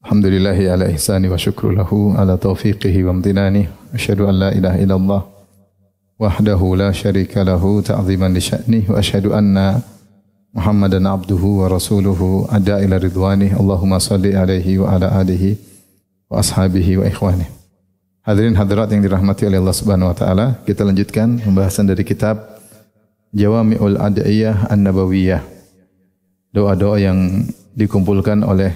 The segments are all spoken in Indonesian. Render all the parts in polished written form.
Alhamdulillahi ala ihsani wa syukru lahu ala taufiqihi wa amtinani. Asyhadu an la ilaha illallah wahdahu la syarika lahu ta'ziman li sya'nih wa asyhadu anna Muhammadan abduhu wa rasuluhu adda ila ridwani. Allahumma salli alaihi wa ala alihi wa ashabihi wa ikhwani. Hadirin hadirat yang dirahmati oleh Allah Subhanahu wa taala, kita lanjutkan pembahasan dari kitab Jawami'ul Ad'iyah An-Nabawiyah. Doa-doa yang dikumpulkan oleh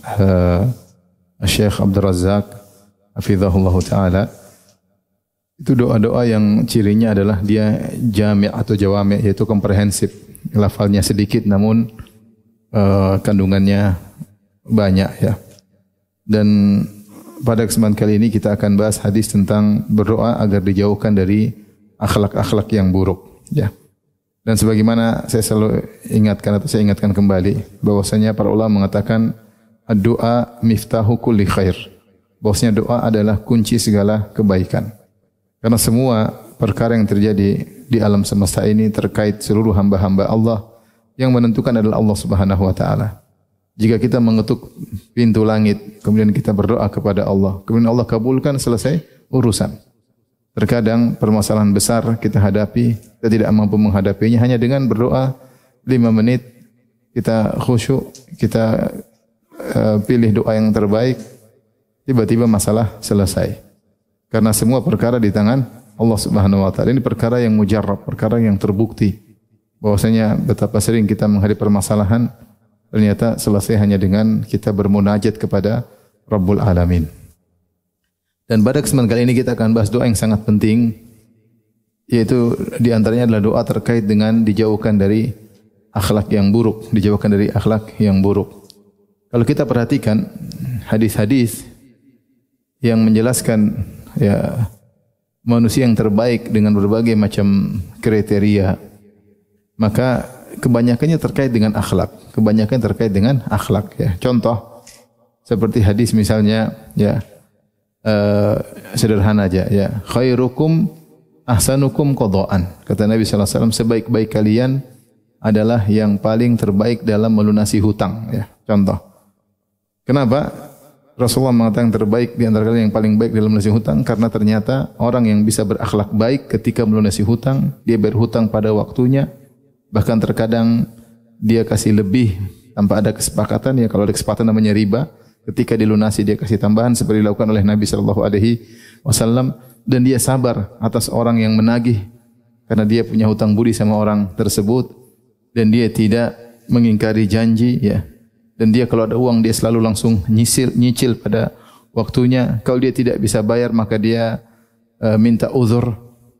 Syekh Abdul Razak hafizahullah taala. Itu doa-doa yang cirinya adalah dia jami' atau jawami', yaitu komprehensif. Lafalnya sedikit namun kandungannya banyak ya. Dan pada kesempatan kali ini kita akan bahas hadis tentang berdoa agar dijauhkan dari akhlak-akhlak yang buruk ya. Dan sebagaimana saya selalu ingatkan atau saya ingatkan kembali bahwasanya para ulama mengatakan doa miftahu kulli khair. Bahwasanya doa adalah kunci segala kebaikan. Karena semua perkara yang terjadi di alam semesta ini terkait seluruh hamba-hamba Allah, yang menentukan adalah Allah Subhanahu wa taala. Jika kita mengetuk pintu langit, kemudian kita berdoa kepada Allah, kemudian Allah kabulkan, selesai urusan. Terkadang permasalahan besar kita hadapi, kita tidak mampu menghadapinya hanya dengan berdoa 5 menit, kita khusyuk, kita pilih doa yang terbaik, tiba-tiba masalah selesai. Karena semua perkara di tangan Allah Subhanahu wa taala. Ini perkara yang mujarrab, perkara yang terbukti. Bahwasanya betapa sering kita menghadapi permasalahan, ternyata selesai hanya dengan kita bermunajat kepada Rabbul Alamin. Dan pada kesempatan kali ini kita akan bahas doa yang sangat penting, yaitu di antaranya adalah doa terkait dengan dijauhkan dari akhlak yang buruk, dijauhkan dari akhlak yang buruk. Kalau kita perhatikan hadis-hadis yang menjelaskan ya manusia yang terbaik dengan berbagai macam kriteria, maka kebanyakannya terkait dengan akhlak. Kebanyakan terkait dengan akhlak ya. Contoh seperti hadis misalnya ya sederhana aja ya. Khairukum ahsanukum qadaan. Kata Nabi sallallahu alaihi wasallam, sebaik-baik kalian adalah yang paling terbaik dalam melunasi hutang ya. Contoh. Kenapa Rasulullah mengatakan terbaik di antara kalian yang paling baik dalam melunasi hutang? Karena ternyata orang yang bisa berakhlak baik ketika melunasi hutang, dia berhutang pada waktunya, bahkan terkadang dia kasih lebih tanpa ada kesepakatan ya. Kalau ada kesepakatan namanya riba, ketika dilunasi dia kasih tambahan seperti dilakukan oleh Nabi sallallahu alaihi wasallam, dan dia sabar atas orang yang menagih karena dia punya hutang budi sama orang tersebut dan dia tidak mengingkari janji ya. Dan dia kalau ada uang dia selalu langsung nyicil pada waktunya. Kalau dia tidak bisa bayar maka dia minta uzur.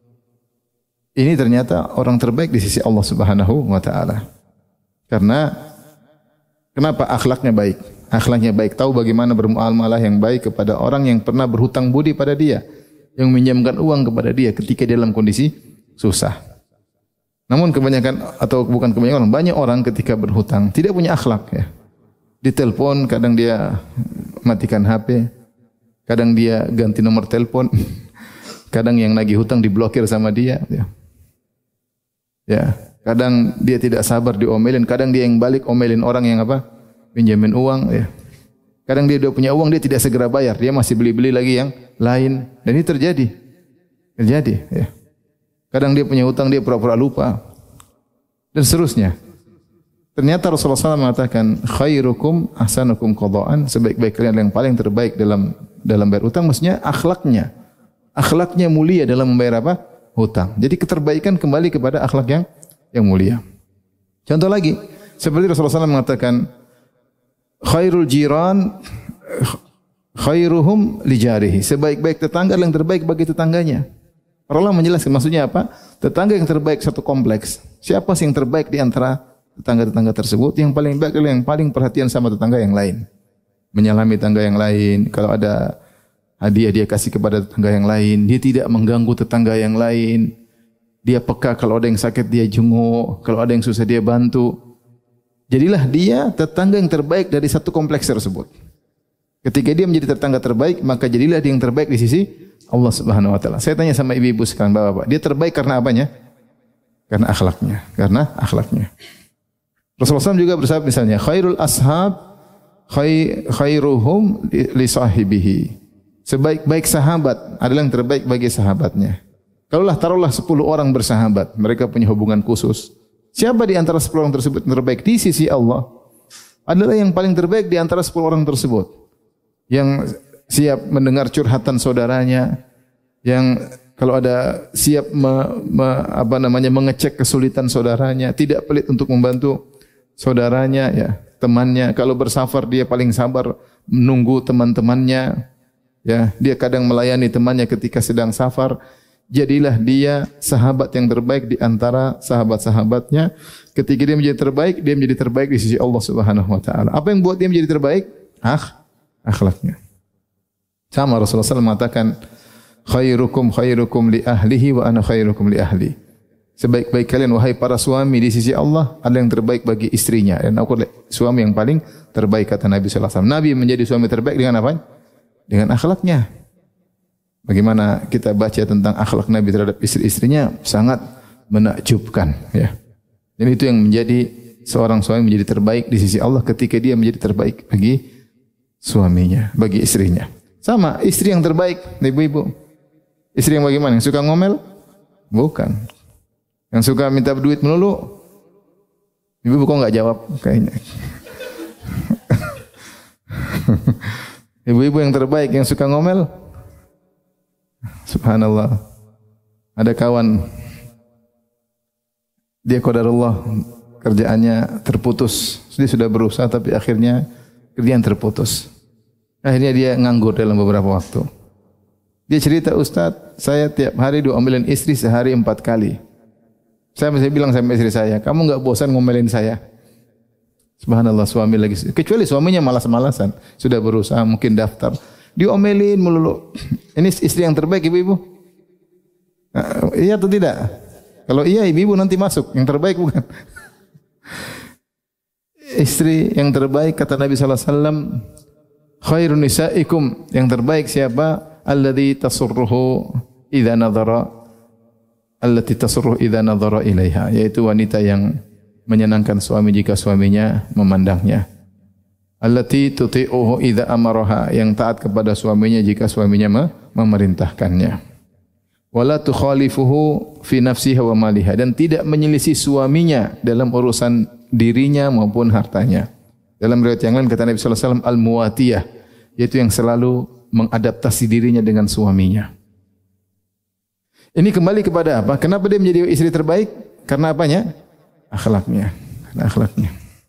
Ini ternyata orang terbaik di sisi Allah Subhanahu wa taala. Karena kenapa? Akhlaknya baik. Akhlaknya baik, tahu bagaimana bermuamalah yang baik kepada orang yang pernah berhutang budi pada dia, yang meminjamkan uang kepada dia ketika dia dalam kondisi susah. Namun kebanyakan atau bukan kebanyakan, banyak orang ketika berhutang tidak punya akhlak ya. Ditelepon, kadang dia matikan HP, kadang dia ganti nomor telepon, kadang yang nagih hutang diblokir sama dia. Ya, kadang dia tidak sabar diomelin, kadang dia yang balik omelin orang yang apa? Pinjamin uang. Ya. Kadang dia udah punya uang, dia tidak segera bayar, dia masih beli-beli lagi yang lain. Dan ini terjadi. Ya. Kadang dia punya hutang, dia pura-pura lupa. Dan seterusnya. Ternyata Rasulullah SAW mengatakan khairukum ahsanukum qadaan, sebaik-baik kalian yang paling terbaik dalam bayar hutang, maksudnya akhlaknya. Akhlaknya mulia dalam membayar apa? Hutang. Jadi keterbaikan kembali kepada akhlak yang mulia. Contoh lagi, seperti Rasulullah SAW mengatakan khairul jiran khairuhum li jarihi, sebaik-baik tetangga yang terbaik bagi tetangganya. Para ulama menjelaskan maksudnya apa? Tetangga yang terbaik satu kompleks. Siapa sih yang terbaik di antara tetangga-tetangga tersebut? Yang paling baik adalah yang paling perhatian sama tetangga yang lain. Menyalami tetangga yang lain. Kalau ada hadiah dia kasih kepada tetangga yang lain. Dia tidak mengganggu tetangga yang lain. Dia peka, kalau ada yang sakit dia jenguk. Kalau ada yang susah dia bantu. Jadilah dia tetangga yang terbaik dari satu kompleks tersebut. Ketika dia menjadi tetangga terbaik, maka jadilah dia yang terbaik di sisi Allah Subhanahu wa taala. Saya tanya sama ibu-ibu sekalian, Bapak-bapak, dia terbaik karena apanya? Karena akhlaknya. Rasulullah SAW juga bersabda misalnya, khairul ashab khairuhum li sahibihi. Sebaik-baik sahabat adalah yang terbaik bagi sahabatnya. Kalaulah taruhlah 10 orang bersahabat, mereka punya hubungan khusus. Siapa di antara 10 orang tersebut yang terbaik di sisi Allah? Adalah yang paling terbaik di antara 10 orang tersebut. Yang siap mendengar curhatan saudaranya, yang kalau ada siap mengecek kesulitan saudaranya, tidak pelit untuk membantu saudaranya, ya, temannya. Kalau bersafar dia paling sabar menunggu teman-temannya. Ya, dia kadang melayani temannya ketika sedang safar. Jadilah dia sahabat yang terbaik di antara sahabat-sahabatnya. Ketika dia menjadi terbaik di sisi Allah Subhanahu wa taala. Apa yang buat dia menjadi terbaik? Akhlaknya. Sama Rasulullah SAW mengatakan, khairukum li ahlihi wa ana khairukum li ahli. Sebaik-baik kalian wahai para suami di sisi Allah adalah yang terbaik bagi istrinya, dan aku suami yang paling terbaik, kata Nabi sallallahu alaihi wasallam. Nabi menjadi suami terbaik dengan apa? Dengan akhlaknya. Bagaimana kita baca tentang akhlak Nabi terhadap istri-istrinya, sangat menakjubkan, ya. Dan itu yang menjadi seorang suami menjadi terbaik di sisi Allah ketika dia menjadi terbaik bagi suaminya, bagi istrinya. Sama istri yang terbaik, ibu-ibu. Istri yang bagaimana? Yang suka ngomel? Bukan. Yang suka minta duit melulu? Ibu-ibu kok enggak jawab kayaknya. Ibu-ibu yang terbaik yang suka ngomel? Subhanallah. Ada kawan, dia qadarullah kerjaannya terputus. Dia sudah berusaha tapi akhirnya kerjaan terputus. Akhirnya dia nganggur dalam beberapa waktu. Dia cerita, Ustaz, saya tiap hari diomelin istri sehari 4 kali. Saya masih bilang sama istri saya, kamu enggak bosan ngomelin saya? Subhanallah, suami lagi. Kecuali suaminya malas-malasan. Sudah berusaha mungkin daftar. Diomelin melulu. Ini istri yang terbaik, ibu-ibu? Iya atau tidak? Kalau iya, ibu-ibu nanti masuk. Yang terbaik bukan? Istri yang terbaik, kata Nabi SAW, khairun nisaikum. Yang terbaik siapa? Alladhi tasurruhu idza nadhara. Allati tasurruhu idza nadhara ilaiha. Yaitu wanita yang menyenangkan suami jika suaminya memandangnya. Allati tuti'uhu idza amaraha, yang taat kepada suaminya jika suaminya memerintahkannya. Wala tukhalifuhu fi nafsiha wa maliha, dan tidak menyelisih suaminya dalam urusan dirinya maupun hartanya. Dalam riwayat yang lain kata Nabi sallallahu alaihi wasallam al-muwatiyah, yaitu yang selalu mengadaptasi dirinya dengan suaminya. Ini kembali kepada apa? Kenapa dia menjadi istri terbaik? Karena apanya? Akhlaknya. Karena akhlaknya.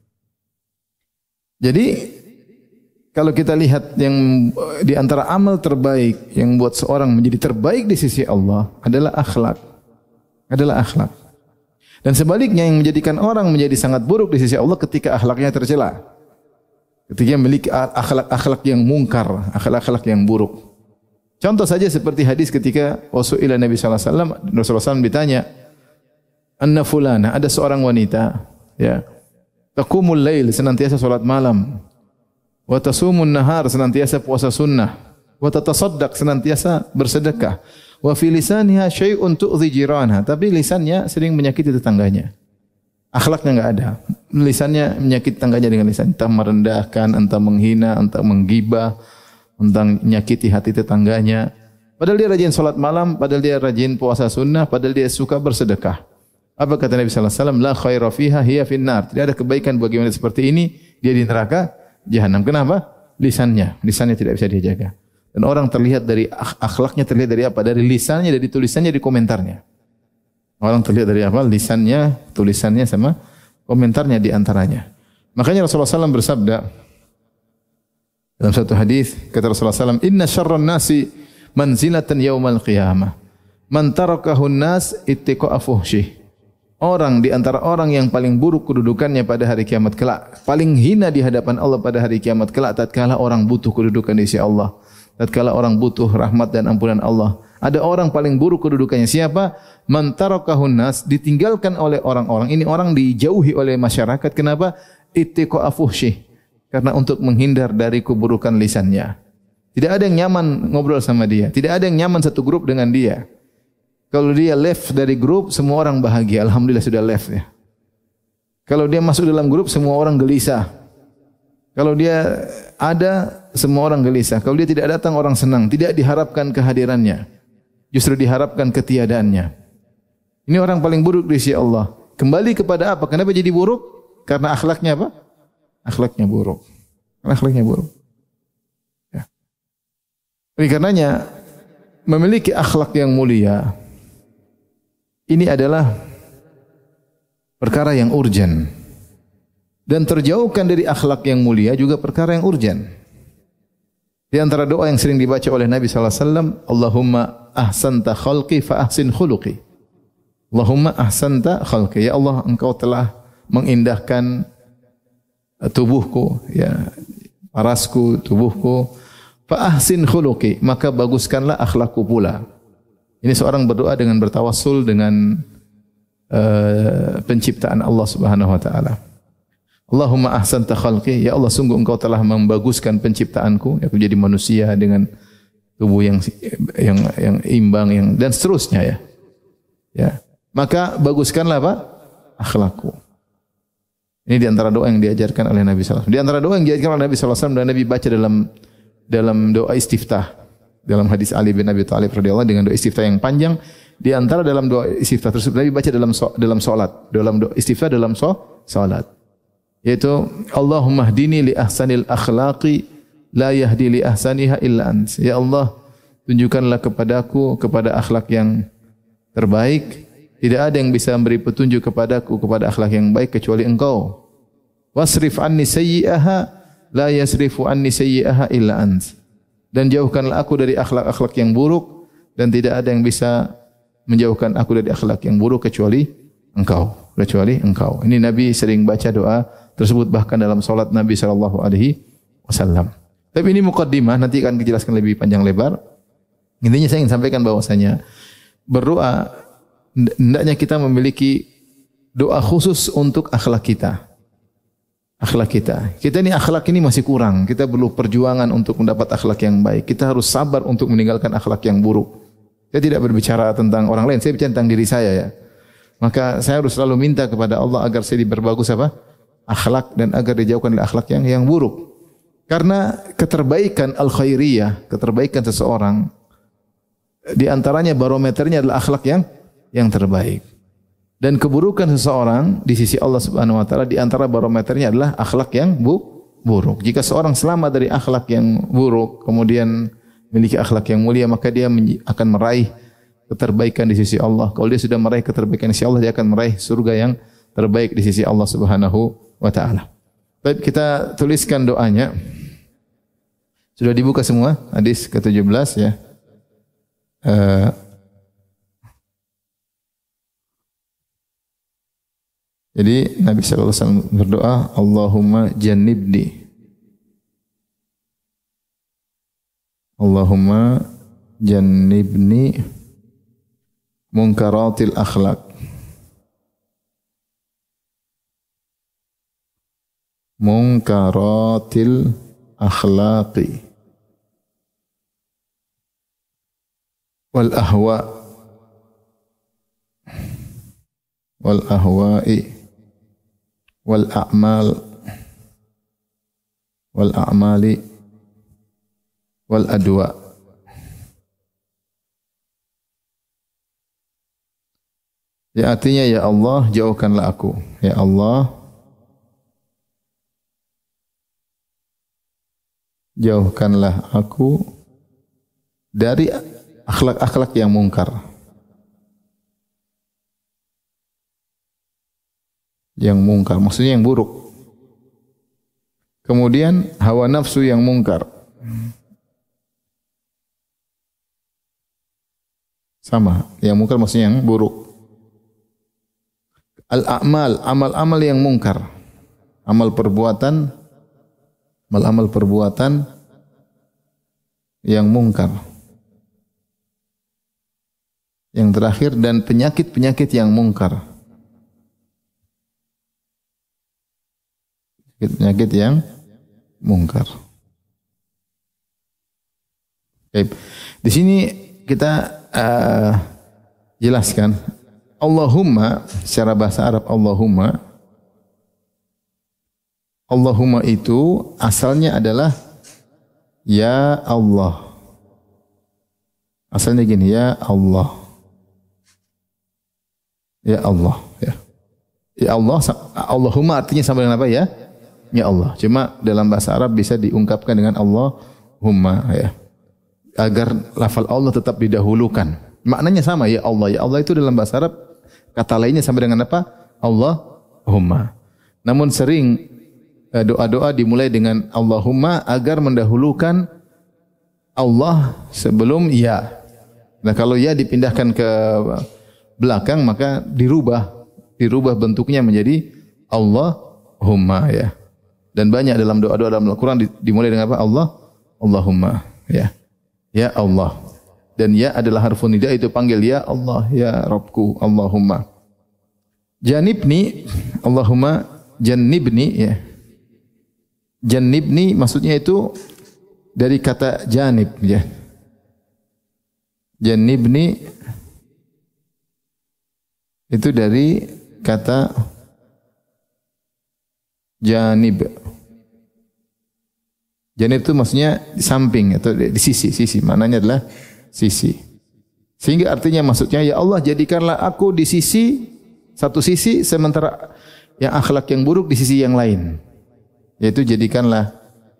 Jadi kalau kita lihat yang di antara amal terbaik yang buat seorang menjadi terbaik di sisi Allah adalah akhlak. Adalah akhlak. Dan sebaliknya yang menjadikan orang menjadi sangat buruk di sisi Allah ketika akhlaknya tercela. Ketika memiliki akhlak-akhlak yang mungkar, akhlak-akhlak yang buruk. Contoh saja seperti hadis ketika wasu'ila Nabi sallallahu alaihi wasallam, Rasulullah SAW ditanya, anna fulana, ada seorang wanita, ya, taqumul lail, senantiasa salat malam, wa tasumun nahar, senantiasa puasa sunnah, wa tatasaddaq, senantiasa bersedekah, wa fi lisaniha syai'un tu'dhi jiranha, tapi lisannya sering menyakiti tetangganya. Akhlaknya enggak ada. Lisannya menyakiti tetangganya dengan lisan, entah merendahkan, entah menghina, entah menggibah, entah menyakiti hati tetangganya. Padahal dia rajin salat malam, padahal dia rajin puasa sunnah, padahal dia suka bersedekah. Apa kata Nabi sallallahu alaihi wasallam? La khaira fiha hiya finnar. Tidak ada kebaikan bagi wanita seperti ini, dia di neraka jahanam. Kenapa? Lisannya tidak bisa dia jaga. Dan orang terlihat dari akhlaknya, terlihat dari apa? Dari lisannya, dari tulisannya, dari komentarnya. Orang terlihat dari apa? Lisannya, tulisannya sama komentarnya di antaranya. Makanya Rasulullah SAW bersabda dalam satu hadis, kata Rasulullah SAW, "Inna syarran nasi manzilatan yaumal qiyamah. Man tarakahun nas ittiqa'a fuhsyih." Orang di antara orang yang paling buruk kedudukannya pada hari kiamat kelak, paling hina di hadapan Allah pada hari kiamat kelak, tatkala orang butuh kedudukan di sisi Allah, tatkala orang butuh rahmat dan ampunan Allah. Ada orang paling buruk kedudukannya, siapa? Man tarakahun nas, ditinggalkan oleh orang-orang. Ini orang dijauhi oleh masyarakat. Kenapa? Ittiqa'a fuhsyih. Karena untuk menghindar dari keburukan lisannya. Tidak ada yang nyaman ngobrol sama dia. Tidak ada yang nyaman satu grup dengan dia. Kalau dia left dari grup, semua orang bahagia. Alhamdulillah sudah left ya. Kalau dia masuk dalam grup, semua orang gelisah. Kalau dia ada, semua orang gelisah. Kalau dia tidak datang, orang senang. Tidak diharapkan kehadirannya. Justru diharapkan ketiadaannya. Ini orang paling buruk di sisi Allah. Kembali kepada apa? Kenapa jadi buruk? Karena akhlaknya apa? Akhlaknya buruk. Akhlaknya buruk. Ya. Oleh karenanya, memiliki akhlak yang mulia, ini adalah perkara yang urgen. Dan terjauhkan dari akhlak yang mulia juga perkara yang urgen. Di antara doa yang sering dibaca oleh Nabi sallallahu alaihi wasallam, Allahumma ahsanta khalqi fa ahsin khuluqi. Allahumma ahsanta khalqi. Ya Allah, Engkau telah mengindahkan tubuhku, ya, parasku, tubuhku. Fa ahsin khuluqi, maka baguskanlah akhlakku pula. Ini seorang berdoa dengan bertawassul dengan penciptaan Allah Subhanahu wa taala. Allahumma ahsanta khalqi, ya Allah sungguh Engkau telah membaguskan penciptaanku, aku jadi manusia dengan tubuh yang imbang, yang dan seterusnya, ya. Ya. Maka baguskanlah apa? Akhlakku. Ini di antara doa yang diajarkan oleh Nabi sallallahu alaihi wasallam. Di antara doa yang diajarkan oleh Nabi sallallahu alaihi wasallam dan Nabi baca dalam doa istiftah. Dalam hadis Ali bin Abi Thalib radhiyallahu dengan doa istiftah yang panjang, di antara dalam doa istiftah tersebut Nabi baca dalam salat, dalam doa istiftah dalam salat. Yaitu Allahumma hdini li ahsanil akhlaqi la yahdi li ahsaniha illa ant. Ya Allah, tunjukkanlah kepadaku kepada akhlak yang terbaik. Tidak ada yang bisa memberi petunjuk kepadaku kepada akhlak yang baik kecuali Engkau. Wasrif anni sayyi'aha la yasrifu anni sayyi'aha illa ant. Dan jauhkanlah aku dari akhlak-akhlak yang buruk, dan tidak ada yang bisa menjauhkan aku dari akhlak yang buruk kecuali Engkau. Kecuali Engkau. Ini Nabi sering baca doa tersebut bahkan dalam salat Nabi sallallahu alaihi wasallam. Tapi ini muqaddimah, nanti akan dijelaskan lebih panjang lebar. Intinya saya ingin sampaikan bahwasanya berdoa hendaknya kita memiliki doa khusus untuk akhlak kita. Akhlak kita. Kita ini akhlak ini masih kurang. Kita perlu perjuangan untuk mendapat akhlak yang baik. Kita harus sabar untuk meninggalkan akhlak yang buruk. Saya tidak berbicara tentang orang lain, saya bicara tentang diri saya, ya. Maka saya harus selalu minta kepada Allah agar saya diperbagus apa? Akhlak, dan agar dijauhkan dari akhlak yang buruk. Karena keterbaikan al-khairiyah, keterbaikan seseorang, di antaranya barometernya adalah akhlak yang terbaik. Dan keburukan seseorang di sisi Allah Subhanahu wa taala di antara barometernya adalah akhlak yang buruk. Jika seorang selamat dari akhlak yang buruk, kemudian memiliki akhlak yang mulia, maka dia akan meraih keterbaikan di sisi Allah. Kalau dia sudah meraih keterbaikan di sisi Allah, dia akan meraih surga yang terbaik di sisi Allah Subhanahu wa taala. Baik, kita tuliskan doanya. Sudah dibuka semua hadis ke-17, ya. Jadi Nabi sallallahu alaihi wasallam berdoa, Allahumma jannibni. Allahumma jannibni munkaratil akhlaq. Munkaratil akhlaqi wal ahwa wal ahwa'i wal a'mal wal a'mali wal adwa. Ya, artinya ya Allah jauhkanlah aku. Ya Allah jauhkanlah aku dari akhlak-akhlak yang mungkar. Yang mungkar, maksudnya yang buruk. Kemudian hawa nafsu yang mungkar. Sama, yang mungkar maksudnya yang buruk. Al-a'mal, amal-amal yang mungkar. Amal perbuatan yang mungkar. Yang terakhir, dan penyakit-penyakit yang mungkar. Penyakit yang mungkar. Baik. Di sini kita jelaskan Allahumma secara bahasa Arab, Allahumma Allahumma itu asalnya adalah ya Allah. Asalnya gini, ya Allah. Ya Allah, ya. Ya Allah, Allahumma artinya sama dengan apa ya? Ya Allah. Cuma dalam bahasa Arab bisa diungkapkan dengan Allahumma, ya. Agar lafal Allah tetap didahulukan. Maknanya sama, ya Allah. Ya Allah itu dalam bahasa Arab kata lainnya sama dengan apa? Allahumma. Namun sering doa-doa dimulai dengan Allahumma agar mendahulukan Allah sebelum ya. Nah, kalau ya dipindahkan ke belakang maka dirubah bentuknya menjadi Allahumma, ya. Dan banyak dalam doa-doa dalam Al-Qur'an dimulai dengan apa? Allahumma, ya. Ya Allah. Dan ya adalah harfun nida, itu panggil ya Allah, ya Rabbku, Allahumma. Janibni, Allahumma jannibni, ya. Jannibni maksudnya itu dari kata janib, ya. Jannibni itu dari kata janib. Janib itu maksudnya di samping atau di sisi. Maknanya adalah sisi. Sehingga artinya maksudnya, ya Allah jadikanlah aku di satu sisi sementara yang akhlak yang buruk di sisi yang lain. Yaitu jadikanlah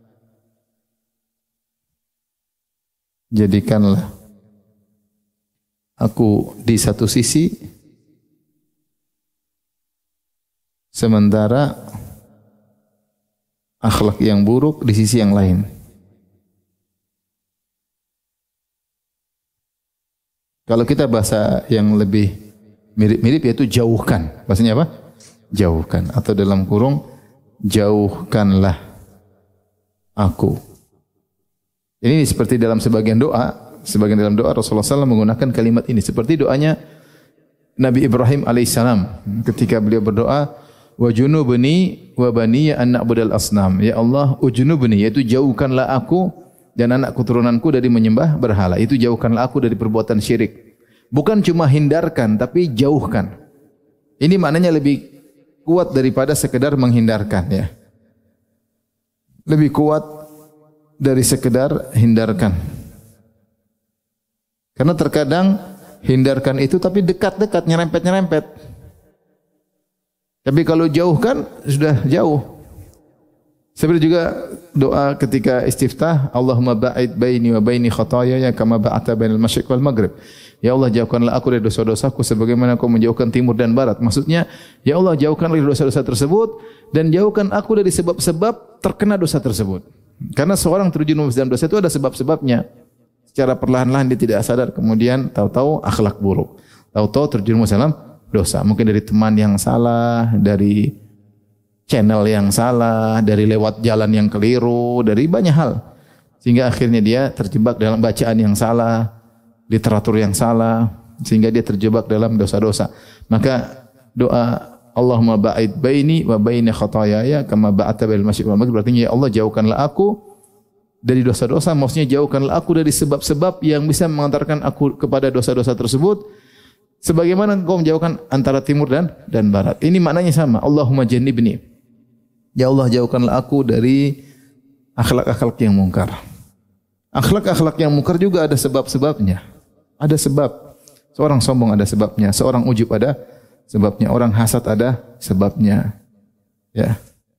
aku di satu sisi sementara akhlak yang buruk di sisi yang lain. Kalau kita bahasa yang lebih mirip-mirip yaitu jauhkan. Bahasanya apa? Jauhkan. Atau dalam kurung, jauhkanlah aku. Ini seperti dalam sebagian dalam doa Rasulullah SAW menggunakan kalimat ini. Seperti doanya Nabi Ibrahim alaihissalam ketika beliau berdoa, wa junubni wa baniya an na'budal asnam. Ya Allah, ujnubni, yaitu jauhkanlah aku dan anak keturunanku dari menyembah berhala. Itu jauhkanlah aku dari perbuatan syirik. Bukan cuma hindarkan, tapi jauhkan. Ini maknanya lebih kuat daripada sekedar menghindarkan, ya. Lebih kuat dari sekedar hindarkan. Karena terkadang hindarkan itu tapi dekat-dekat, nyerempet-nyerempet. Tapi kalau jauhkan sudah jauh. Seperti juga doa ketika istiftah, Allahumma ba'id baini wa baini khataayaya kama ba'adta bainal masyriq wal maghrib. Ya Allah, jauhkanlah aku dari dosa-dosaku sebagaimana Kau menjauhkan timur dan barat. Maksudnya, ya Allah, jauhkanlah dari dosa-dosa tersebut dan jauhkan aku dari sebab-sebab terkena dosa tersebut. Karena seorang terjerumus dalam dosa itu ada sebab-sebabnya. Secara perlahan-lahan dia tidak sadar, kemudian tahu-tahu akhlak buruk. Tahu-tahu terjerumus dalam dosa. Mungkin dari teman yang salah, dari channel yang salah, dari lewat jalan yang keliru, dari banyak hal. Sehingga akhirnya dia terjebak dalam bacaan yang salah, literatur yang salah, sehingga dia terjebak dalam dosa-dosa. Maka doa Allahumma ba'id baini wa baini khataayaya kama ba'adta bainal masyriq wal maghrib, artinya ya Allah jauhkanlah aku dari dosa-dosa, maksudnya jauhkanlah aku dari sebab-sebab yang bisa mengantarkan aku kepada dosa-dosa tersebut sebagaimana Engkau menjauhkan antara timur dan barat. Ini maknanya sama. Allahumma jannibni. Ya Allah, jauhkanlah aku dari akhlak-akhlak yang mungkar. Akhlak-akhlak yang mungkar juga ada sebab-sebabnya. Ada sebab. Seorang sombong ada sebabnya, seorang ujub ada sebabnya, orang hasad ada sebabnya. Ya.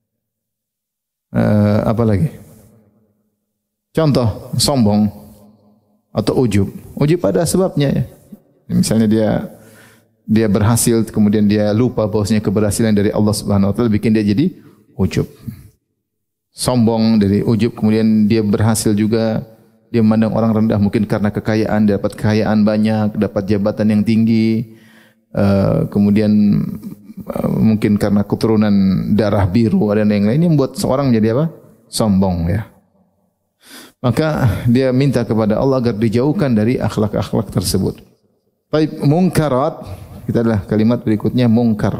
Apa lagi? Contoh, sombong atau ujub. Ujub ada sebabnya, ya. Misalnya dia berhasil kemudian dia lupa bahwasanya keberhasilan dari Allah Subhanahu wa taala bikin dia jadi ujub. Sombong dari ujub, kemudian dia berhasil juga dia memandang orang rendah mungkin karena kekayaan, dia dapat kekayaan banyak, dapat jabatan yang tinggi. Kemudian mungkin karena keturunan darah biru dan yang lain yang membuat seorang menjadi apa? Sombong, ya. Maka dia minta kepada Allah agar dijauhkan dari akhlak-akhlak tersebut. Baik, mungkarat, kita adalah kalimat berikutnya mungkar.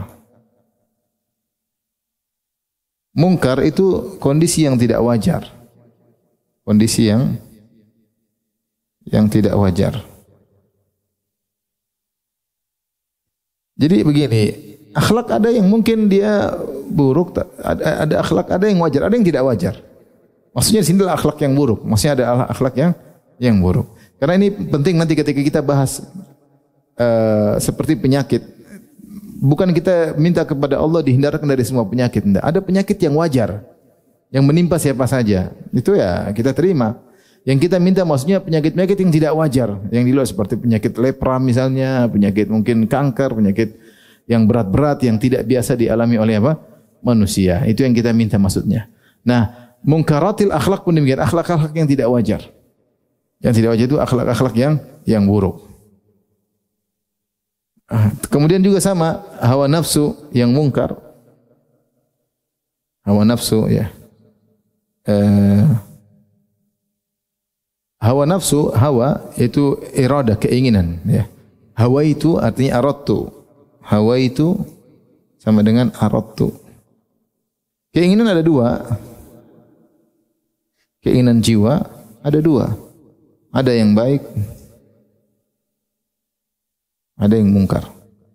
Mungkar itu kondisi yang tidak wajar. Kondisi yang tidak wajar. Jadi begini, Akhlak ada yang mungkin dia buruk, ada akhlak ada yang wajar, ada yang tidak wajar. Maksudnya di sini adalah akhlak yang buruk. Maksudnya ada akhlak yang buruk. Karena ini penting nanti ketika kita bahas seperti penyakit. Bukan kita minta kepada Allah dihindarkan dari semua penyakit. Tidak. Ada penyakit yang wajar. Yang menimpa siapa saja. Itu ya kita terima. Yang kita minta maksudnya penyakit-penyakit yang tidak wajar. Yang di luar seperti penyakit lepra misalnya. Penyakit mungkin kanker. Penyakit yang berat-berat. Yang tidak biasa dialami oleh apa? Manusia. Itu yang kita minta maksudnya. Nah, munkaratil akhlak pun demikian. Akhlak-akhlak yang tidak wajar. Yang tidak wajar itu akhlak-akhlak yang buruk. Kemudian juga sama hawa nafsu yang mungkar. Hawa nafsu ya. Hawa nafsu, hawa itu irada, keinginan ya. Hawa itu artinya aradtu. Hawa itu sama dengan aradtu. Keinginan ada dua. Keinginan jiwa ada dua. Ada yang baik, ada yang mungkar.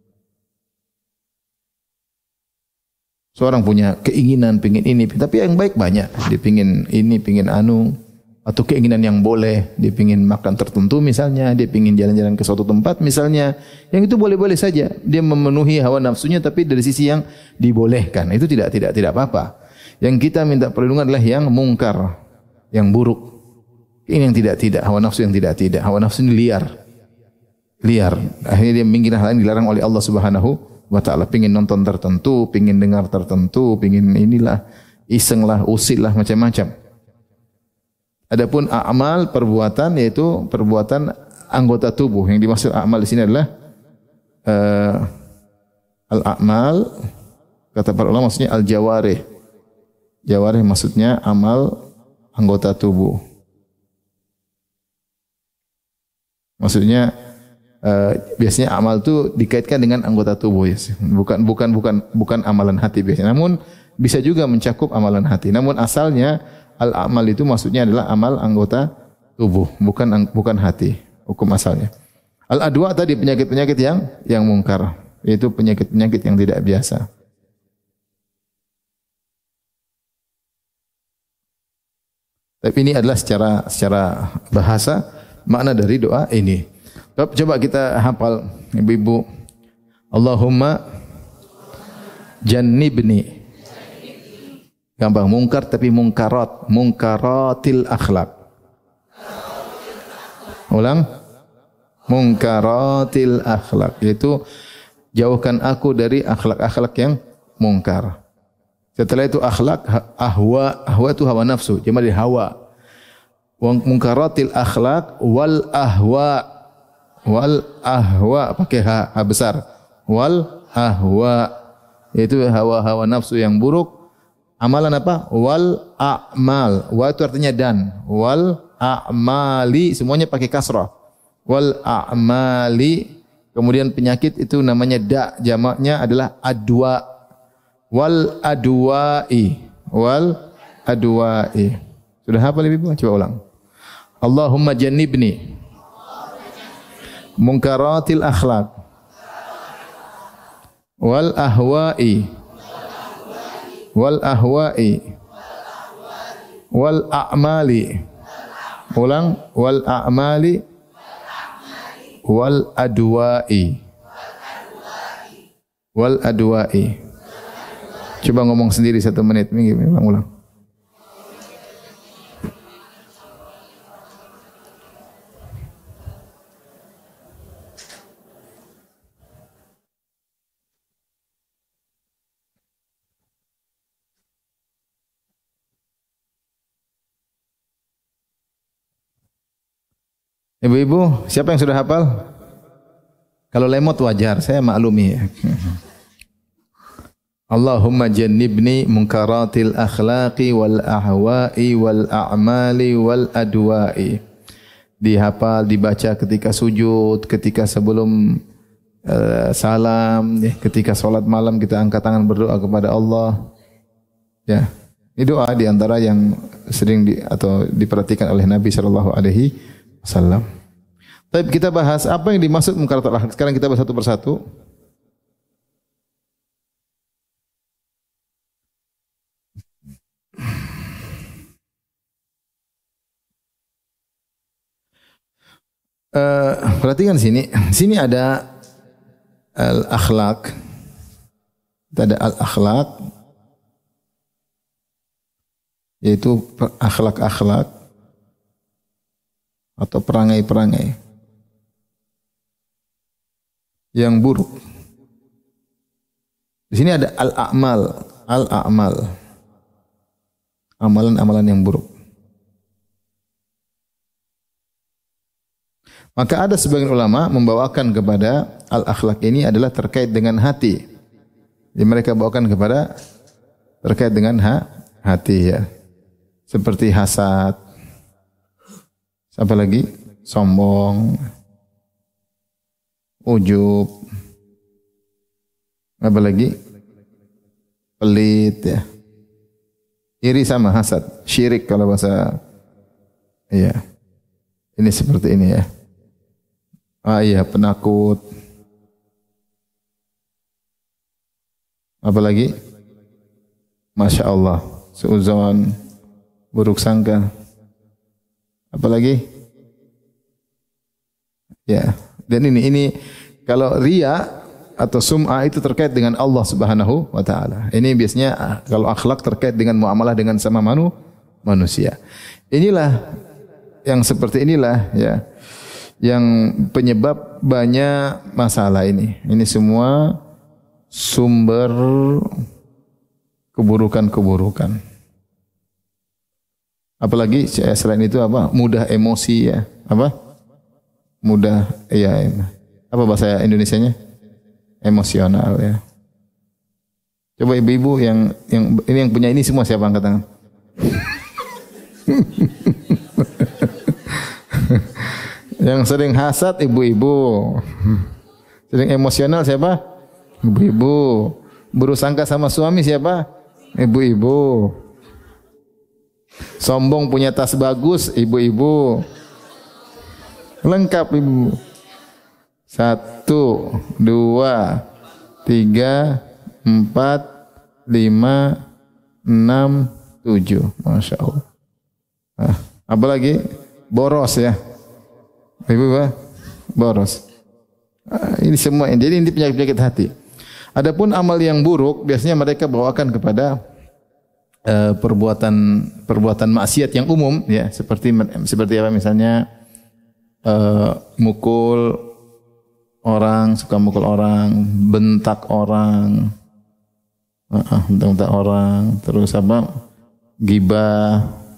Seorang punya keinginan, pingin ini, tapi yang baik banyak. Dia pingin ini, pingin anu, atau keinginan yang boleh. Dia pingin makan tertentu misalnya, dia pingin jalan-jalan ke suatu tempat misalnya. Yang itu boleh-boleh saja. Dia memenuhi hawa nafsunya, tapi dari sisi yang dibolehkan. Itu tidak apa-apa. Yang kita minta perlindungan adalah yang mungkar, yang buruk. Ini yang tidak, hawa nafsu yang tidak. Hawa nafsu ini liar. Akhirnya dia menginginkan hal yang dilarang oleh Allah Subhanahu wa taala. Pengin nonton tertentu, pengin dengar tertentu, pengin inilah, isenglah, usillah, macam-macam. Adapun amal perbuatan yaitu perbuatan anggota tubuh. Yang dimaksud amal di sini adalah al-a'mal, kata para ulama maksudnya al-jawarih. Jawarih maksudnya amal anggota tubuh. Maksudnya biasanya amal itu dikaitkan dengan anggota tubuh ya. Bukan amalan hati biasanya. Namun bisa juga mencakup amalan hati. Namun asalnya al-amal itu maksudnya adalah amal anggota tubuh, bukan hati. Hukum asalnya. Al-adwa tadi penyakit-penyakit yang mungkar, yaitu penyakit-penyakit yang tidak biasa. Tapi ini adalah secara bahasa makna dari doa ini. Coba kita hafal ibu-ibu. Allahumma jannibni. Gampang mungkar tapi munkaratil akhlak. Ulang. Munkaratil akhlak, yaitu jauhkan aku dari akhlak-akhlak yang mungkar. Setelah itu akhlak, ahwa itu hawa nafsu, jemaah dari hawa. Munkaratil akhlak wal ahwa pakai ha besar. Wal ahwa, yaitu hawa-hawa nafsu yang buruk. Amalan apa? Wal a'mal. Wa itu artinya dan. Wal a'mali, semuanya pakai kasrah. Wal a'mali. Kemudian penyakit itu namanya da, jamaknya adalah adwa. Wal adwa'i. Wal adwa'i. Sudah hafal ibu? Coba ulang. Allahumma jannibni munkaratil akhlaq wal ahwa'i wal ahwa'i wal a'mali. Ulang. Wal a'mali wal adwa'i. Wal adwa'i. Coba ngomong sendiri 1 menit. Ulang. Ibu-ibu, siapa yang sudah hafal? Kalau lemot wajar, saya maklumi. Allahumma jannibni munkaratil akhlaqi wal ahwa'i wal a'mali wal adwa'i. Dihafal, dibaca ketika sujud, ketika sebelum salam, ketika solat malam kita angkat tangan berdoa kepada Allah. Ya, ini doa di antara yang sering atau diperhatikan oleh Nabi sallallahu alaihi wasallam. Baik, kita bahas apa yang dimaksud munkaratul akhlak. Sekarang kita bahas satu persatu. Perhatikan sini. Sini ada al-akhlak. Ada al-akhlak, yaitu akhlak-akhlak atau perangai-perangai yang buruk. Di sini ada al-a'mal, al-a'mal, amalan-amalan yang buruk. Maka ada sebagian ulama membawakan kepada al-akhlak ini adalah terkait dengan hati. Jadi mereka bawakan kepada terkait dengan hati ya. Seperti hasad. Apa lagi? Sombong. Ujub. Apa lagi? Pelit ya. Iri sama hasad. Syirik kalau bahasa iya. Ini seperti ini ya. Ah iya, penakut. Apalagi? Masya Allah, suudzon, buruk sangka. Apalagi? Ya, dan ini kalau riya atau sum'ah itu terkait dengan Allah Subhanahu wa taala. Ini biasanya kalau akhlak terkait dengan muamalah dengan sama manusia. Inilah yang seperti inilah ya yang penyebab banyak masalah ini. Ini semua sumber keburukan-keburukan. Apalagi selain itu apa? Mudah emosi ya. Apa? Mudah ya. Apa bahasa Indonesianya? Emosional ya. Coba ibu-ibu yang ini yang punya ini semua siapa angkat tangan? Yang sering hasad ibu-ibu. Sering emosional siapa? Ibu-ibu. Bersangka sama suami siapa? Ibu-ibu. Sombong punya tas bagus, ibu-ibu. Lengkap ibu. 1, 2, 3, 4, 5, 6, 7. Masya Allah. Apa lagi? Boros ya. Ibu boros. Ini semua. Jadi ini penyakit-penyakit hati. Adapun amal yang buruk biasanya mereka bawakan kepada perbuatan maksiat yang umum ya, seperti apa misalnya mukul orang, suka mukul orang, bentak orang, bentak orang, terus apa? Ghibah,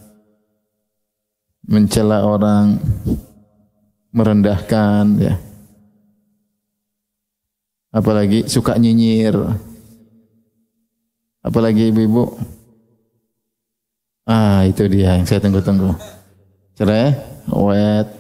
mencela orang, merendahkan ya. Apalagi suka nyinyir. Apalagi ibu-ibu. Itu dia yang saya tunggu-tunggu. Cerewet.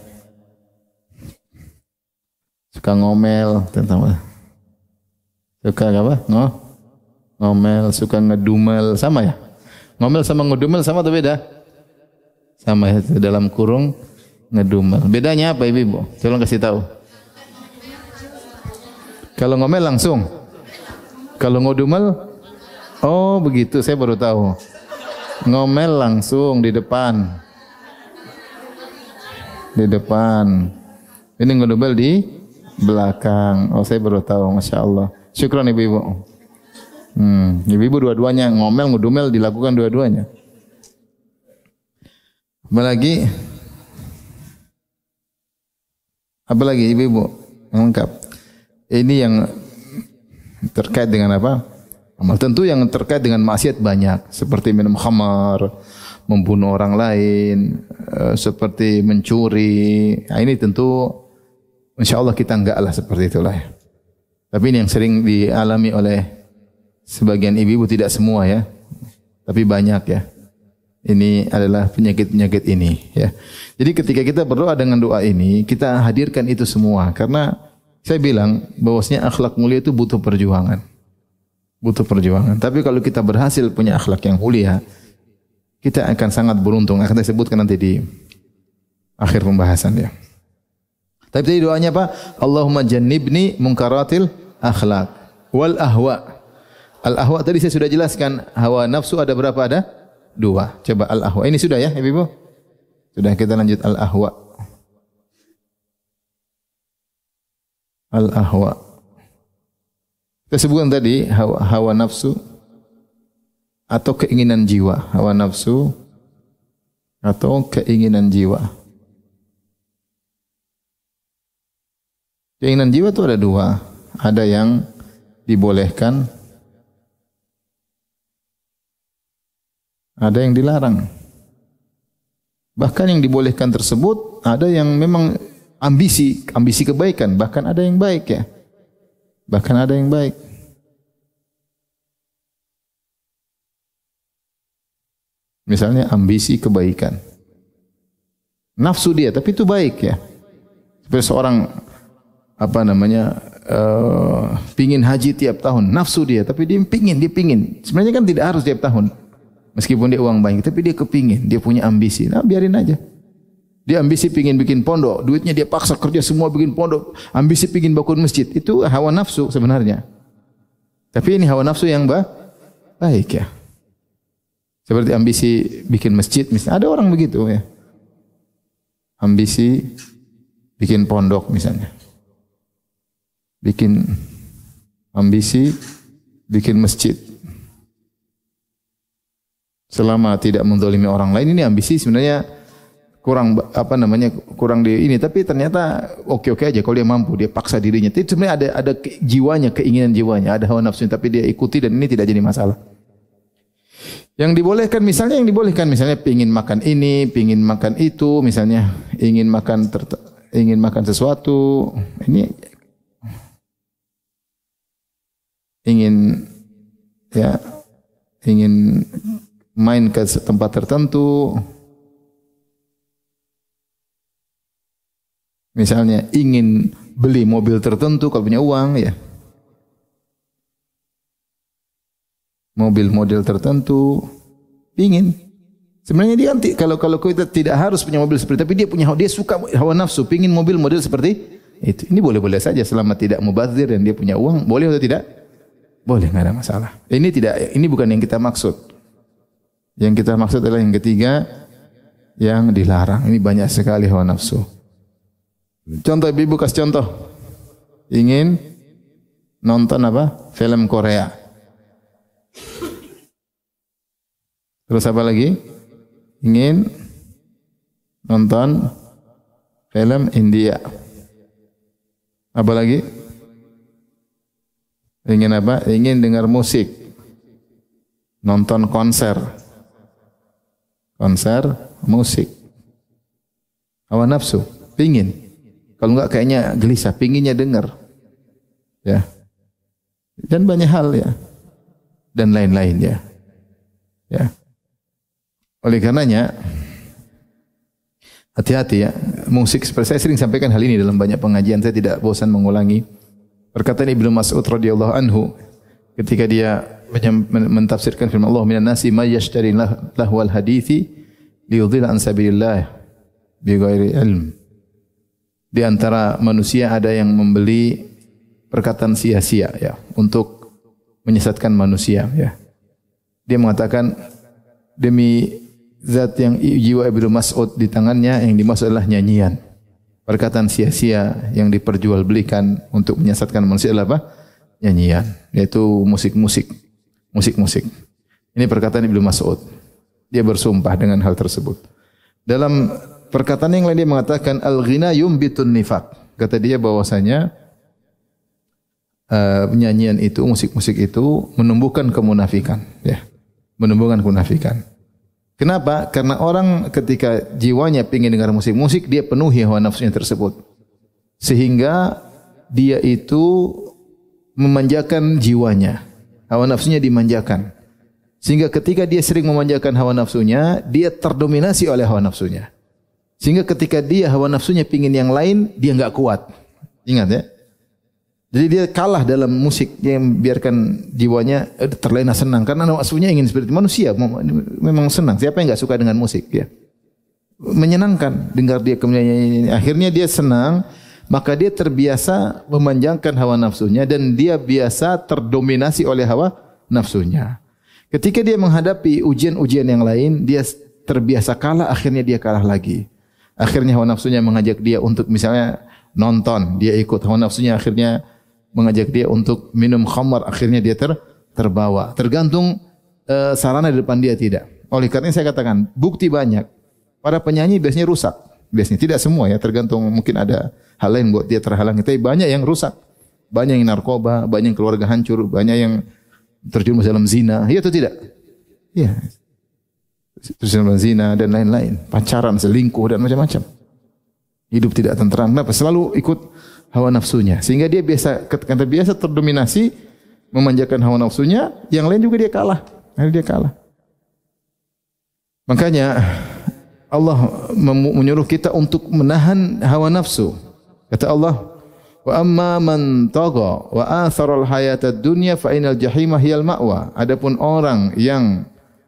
Suka ngomel, tentang apa? Suka apa? Ngomel, suka ngedumel, sama ya? Ngomel sama ngedumel sama atau beda? Sama ya, dalam kurung ngedumel. Bedanya apa ibu-ibu? Tolong kasih tahu. Kalau ngomel langsung. Kalau ngedumel, oh begitu, saya baru tahu. Ngomel langsung di depan. Di depan. Ini ngedumel di belakang. Oh saya baru tahu, Masya Allah. Syukran ibu-ibu. Ibu-ibu dua-duanya ngomel, ngedumel dilakukan dua-duanya. Apalagi ibu-ibu yang lengkap. Ini yang terkait dengan apa? Amal. Tentu yang terkait dengan maksiat banyak, seperti minum khamar, membunuh orang lain, seperti mencuri. Nah, ini tentu insya Allah kita enggak lah seperti itulah. Tapi ini yang sering dialami oleh sebagian ibu-ibu, tidak semua ya, tapi banyak ya. Ini adalah penyakit-penyakit ini ya. Jadi ketika kita berdoa dengan doa ini, kita hadirkan itu semua, karena saya bilang bahwasanya akhlak mulia itu butuh perjuangan. Butuh perjuangan. Tapi kalau kita berhasil punya akhlak yang mulia, kita akan sangat beruntung. Akan saya sebutkan nanti di akhir pembahasan ya. Tapi tadi doanya apa? Allahumma jannibni munkaratil akhlak wal ahwa. Al ahwa tadi saya sudah jelaskan. Hawa nafsu ada berapa? Ada 2. Coba al ahwa. Ini sudah ya, Ibu? Sudah, kita lanjut al ahwa. Al-ahwa. Kita sebutkan tadi hawa nafsu atau keinginan jiwa. Hawa nafsu atau keinginan jiwa. Keinginan jiwa itu ada dua. Ada yang dibolehkan, ada yang dilarang. Bahkan yang dibolehkan tersebut ada yang memang ambisi kebaikan, bahkan ada yang baik ya. Bahkan ada yang baik. Misalnya ambisi kebaikan. Nafsu dia tapi itu baik ya. Seperti seorang pingin haji tiap tahun, nafsu dia tapi dia pingin. Sebenarnya kan tidak harus tiap tahun. Meskipun dia uang banyak, tapi dia kepingin, dia punya ambisi. Nah, biarin aja. Dia ambisi pingin bikin pondok, duitnya dia paksa kerja semua bikin pondok, ambisi pingin bangun masjid. Itu hawa nafsu sebenarnya. Tapi ini hawa nafsu yang baik ya. Seperti ambisi bikin masjid, misalnya ada orang begitu ya. Ambisi bikin pondok misalnya. Ambisi bikin masjid. Selama tidak menzalimi orang lain, ini ambisi sebenarnya kurang di ini, tapi ternyata oke aja kalau dia mampu, dia paksa dirinya. Tapi sebenarnya ada jiwanya, keinginan jiwanya, ada hawa nafsu tapi dia ikuti dan ini tidak jadi masalah. Yang dibolehkan misalnya pengin makan ini, pengin makan itu, misalnya ingin makan sesuatu, ini ingin main ke tempat tertentu, misalnya ingin beli mobil tertentu kalau punya uang ya, mobil model tertentu, ingin. Sebenarnya dia kalau kita tidak harus punya mobil seperti, tapi dia suka hawa nafsu, ingin mobil model seperti itu. Ini boleh-boleh saja selama tidak mubazir dan dia punya uang, boleh atau tidak? Boleh, enggak ada masalah. Ini bukan yang kita maksud. Yang kita maksud adalah yang ketiga, yang dilarang. Ini banyak sekali hawa nafsu. Contoh, ibu kasih contoh. Ingin nonton film Korea. Terus apa lagi? Ingin nonton film India. Apa lagi? Ingin apa? Ingin dengar musik. Nonton konser musik. Hawa nafsu, pingin. Kalau enggak kayaknya gelisah, pinginnya dengar. Ya. Dan banyak hal ya. Dan lain-lain ya. Ya. Oleh karenanya hati-hati ya. Musik, seperti saya sering sampaikan hal ini dalam banyak pengajian, saya tidak bosan mengulangi. Perkataan Ibnu Mas'ud radhiyallahu anhu ketika dia mentafsirkan firman Allah, minan nasi may yashtari lahwal hadithi liyudhilla an sabilillah bighairi ilm. Di antara manusia ada yang membeli perkataan sia-sia ya untuk menyesatkan manusia ya. Dia mengatakan, demi zat yang jiwa Ibnu Mas'ud di tangannya, yang dimaksud adalah nyanyian. Perkataan sia-sia yang diperjualbelikan untuk menyesatkan manusia adalah apa? Nyanyian, yaitu musik-musik. Ini perkataan Ibnu Mas'ud. Dia bersumpah dengan hal tersebut. Dalam perkataan yang lain dia mengatakan al-ghina yumbitun nifaq. Kata dia bahwasanya nyanyian itu, musik-musik itu menumbuhkan kemunafikan, ya. Menumbuhkan kemunafikan. Kenapa? Karena orang ketika jiwanya ingin dengar musik-musik, dia penuhi hawa nafsunya tersebut. Sehingga dia itu memanjakan jiwanya. Hawa nafsunya dimanjakan. Sehingga ketika dia sering memanjakan hawa nafsunya, dia terdominasi oleh hawa nafsunya. Sehingga ketika dia hawa nafsunya pingin yang lain, dia enggak kuat. Ingat ya. Jadi dia kalah dalam musik yang biarkan jiwanya terlena senang. Karena nafsunya ingin seperti manusia, memang senang. Siapa yang enggak suka dengan musik ya? Menyenangkan dengar dia kemudian akhirnya dia senang, maka dia terbiasa memanjangkan hawa nafsunya dan dia biasa terdominasi oleh hawa nafsunya. Ketika dia menghadapi ujian-ujian yang lain, dia terbiasa kalah, akhirnya dia kalah lagi. Akhirnya hawa nafsunya mengajak dia untuk misalnya nonton, dia ikut hawa nafsunya akhirnya mengajak dia untuk minum khamar, akhirnya dia terbawa. Tergantung sarana di depan dia tidak. Oleh karena saya katakan, bukti banyak. Para penyanyi biasanya rusak. Biasanya tidak semua ya, tergantung mungkin ada hal lain buat dia terhalang. Tapi banyak yang rusak. Banyak yang narkoba, banyak yang keluarga hancur, banyak yang terjerumus dalam zina. Iya atau tidak? Iya. Terjerumus dalam zina dan lain-lain. Pacaran, selingkuh dan macam-macam. Hidup tidak tentram. Kenapa? Selalu ikut hawa nafsunya. Sehingga dia biasa terdominasi memanjakan hawa nafsunya, yang lain juga dia kalah. Akhirnya dia kalah. Makanya Allah menyuruh kita untuk menahan hawa nafsu. Kata Allah, "Wa amma man tagha wa athara al-hayata ad-dunya fa inal jahima hiyal ma'wa." Adapun orang yang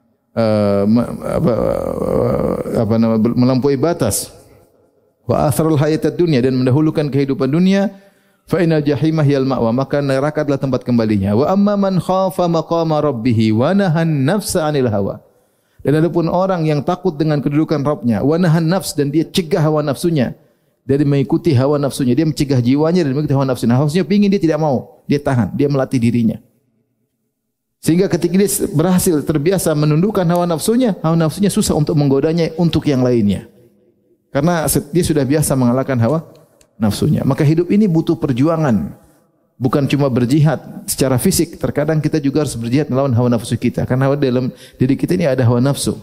melampaui batas, wa athara al-hayata ad-dunya, dan mendahulukan kehidupan dunia, fa inal jahima hiyal ma'wa, maka neraka adalah tempat kembalinya. Wa amma man khafa maqama rabbih wa nahan nafsa 'anil hawa. Dan adapun orang yang takut dengan kedudukan Rabbnya, wa nahan nafs, dan dia cegah hawa nafsunya dari mengikuti hawa nafsunya, dia mencegah jiwanya dari mengikuti hawa nafsunya. Hawa nafsunya pingin, dia tidak mau, dia tahan, dia melatih dirinya. Sehingga ketika dia berhasil terbiasa menundukkan hawa nafsunya susah untuk menggodanya untuk yang lainnya. Karena dia sudah biasa mengalahkan hawa nafsunya. Maka hidup ini butuh perjuangan. Bukan cuma berjihad secara fisik, terkadang kita juga harus berjihad melawan hawa nafsu kita. Karena dalam diri kita ini ada hawa nafsu.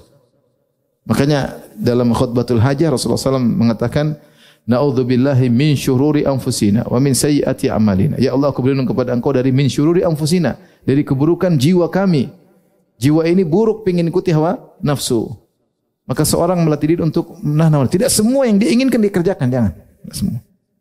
Makanya dalam khutbatul hajah Rasulullah SAW mengatakan, "Na'udzubillahi min syururi anfusina wa min sayyiati amalina." Ya Allah, aku berlindung kepada Engkau dari min syururi anfusina, dari keburukan jiwa kami. Jiwa ini buruk, pengin ikuti hawa nafsu. Maka seorang melatih diri untuk menahan. Tidak semua yang diinginkan dikerjakan, jangan. Tidak semua.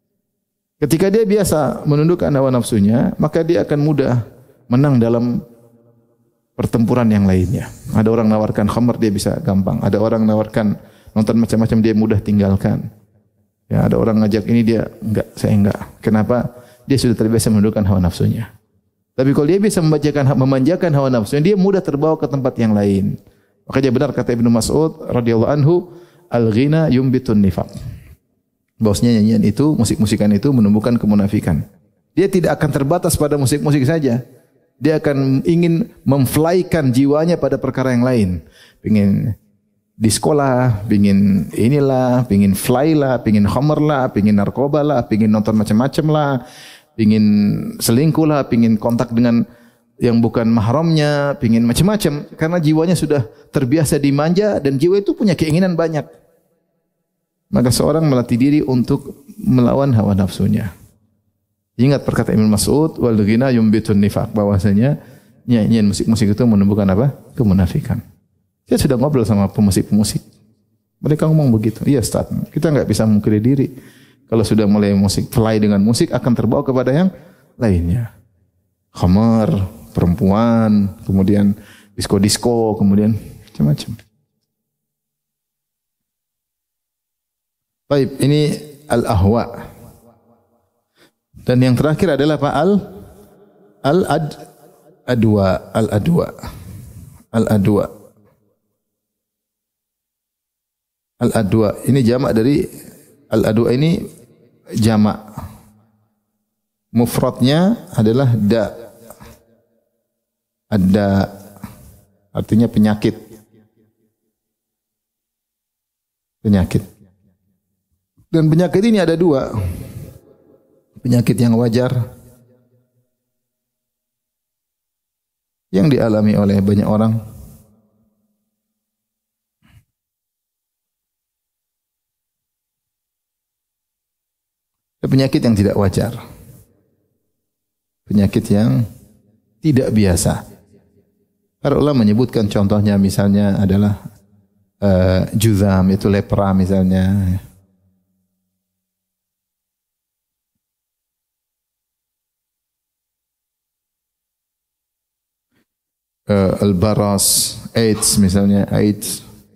Ketika dia biasa menundukkan hawa nafsunya, maka dia akan mudah menang dalam pertempuran yang lainnya. Ada orang nawarkan khamr, dia bisa gampang. Ada orang nawarkan nonton macam-macam, dia mudah tinggalkan. Ya, ada orang ngajak ini, dia enggak, saya enggak. Kenapa? Dia sudah terbiasa menundukkan hawa nafsunya. Tapi kalau dia bisa memanjakan hawa nafsunya, dia mudah terbawa ke tempat yang lain. Makanya benar kata Ibnu Mas'ud radhiyallahu anhu, al-ghina yumbitun nifaq. Bahwasanya nyanyian itu, musik-musikan itu menumbuhkan kemunafikan. Dia tidak akan terbatas pada musik-musik saja. Dia akan ingin memflykan jiwanya pada perkara yang lain. Pingin di sekolah, pingin inilah, pingin fly lah, pingin khamr lah, pingin narkoba lah, pingin nonton macam-macam lah, pingin selingkuh lah, pingin kontak dengan yang bukan mahramnya, pingin macam-macam. Karena jiwanya sudah terbiasa dimanja dan jiwa itu punya keinginan banyak. Maka seorang melatih diri untuk melawan hawa nafsunya. Ingat perkataan Ibnu Mas'ud, wal ghina yumbitun nifaq, bahwasanya nyanyian musik-musik itu menumbuhkan apa? Kemunafikan. Saya sudah ngobrol sama pemusik-pemusik. Mereka ngomong begitu. Iya, Ustaz. Kita enggak bisa mengkiri diri. Kalau sudah mulai musik, fly dengan musik akan terbawa kepada yang lainnya. Khamar, perempuan, kemudian disko-disko, kemudian macam-macam. Baik, ini al-ahwa. Dan yang terakhir adalah apa? Al-adwa. Al-adwa. Ini jamak dari al-adwa, ini jamak. Mufradnya adalah da. Ada artinya penyakit. Penyakit. Dan penyakit ini ada dua. Penyakit yang wajar yang dialami oleh banyak orang. Dan penyakit yang tidak wajar. Penyakit yang tidak biasa. Para ulama menyebutkan contohnya misalnya adalah juzam, itu lepra misalnya. Al-baras, AIDS misalnya, AIDS,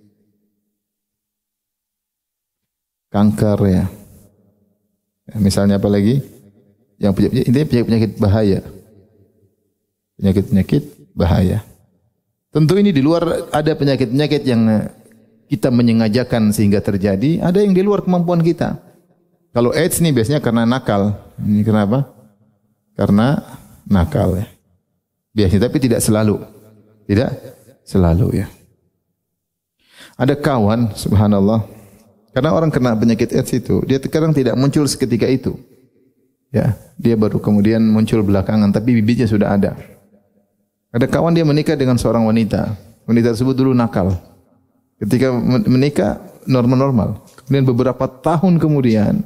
kanker ya. Misalnya apa lagi? Yang penyakit bahaya. Penyakit bahaya. Tentu ini di luar, ada penyakit-penyakit yang kita menyengajakan sehingga terjadi, ada yang di luar kemampuan kita. Kalau AIDS nih biasanya karena nakal. Ini kenapa? Karena nakal ya. Biasanya tapi tidak selalu. Tidak selalu ya. Ada kawan, subhanallah. Karena orang kena penyakit AIDS itu, dia kadang tidak muncul seketika itu. Ya, dia baru kemudian muncul belakangan, tapi bibitnya sudah ada. Ada kawan dia menikah dengan seorang wanita. Wanita tersebut dulu nakal. Ketika menikah normal-normal. Kemudian beberapa tahun kemudian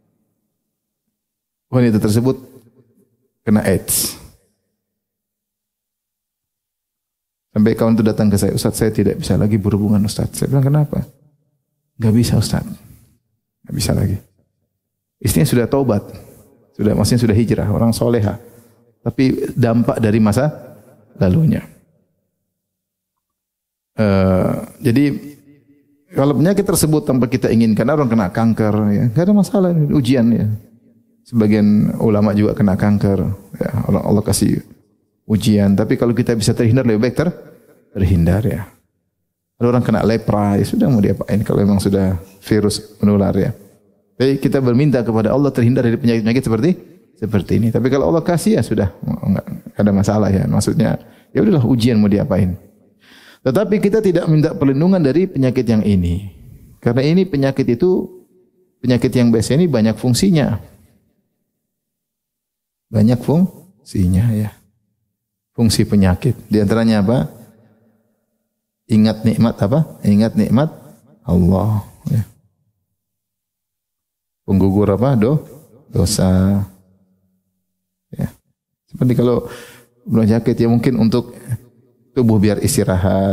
wanita tersebut kena AIDS. Sampai kawan itu datang ke saya, Ustaz, saya tidak bisa lagi berhubungan, Ustaz. Saya bilang, kenapa? Enggak bisa, Ustaz. Enggak bisa lagi. Istrinya sudah taubat. Maksudnya sudah hijrah, orang soleha. Tapi dampak dari masa lalunya. Jadi kalau penyakit tersebut tanpa kita inginkan, orang kena kanker, ya, enggak ada masalah, ujian ya. Sebagian ulama juga kena kanker, ya, Allah kasih ujian. Tapi kalau kita bisa terhindar, lebih baik terhindar ya. Ada orang kena lepra, ya sudah mau diapain kalau memang sudah virus menular ya. Jadi kita berminta kepada Allah terhindar dari penyakit-penyakit seperti ini. Tapi kalau Allah kasih ya sudah, enggak ada masalah ya. Maksudnya ya udahlah, ujian mau diapain. Tetapi kita tidak minta perlindungan dari penyakit yang ini. Karena ini penyakit yang biasa ini banyak fungsinya. Banyak fungsinya ya. Fungsi penyakit. Di antaranya apa? Ingat nikmat apa? Ingat nikmat Allah. Ya. Penggugur apa? Dosa. Ya. Seperti kalau penyakit ya mungkin untuk tubuh biar istirahat.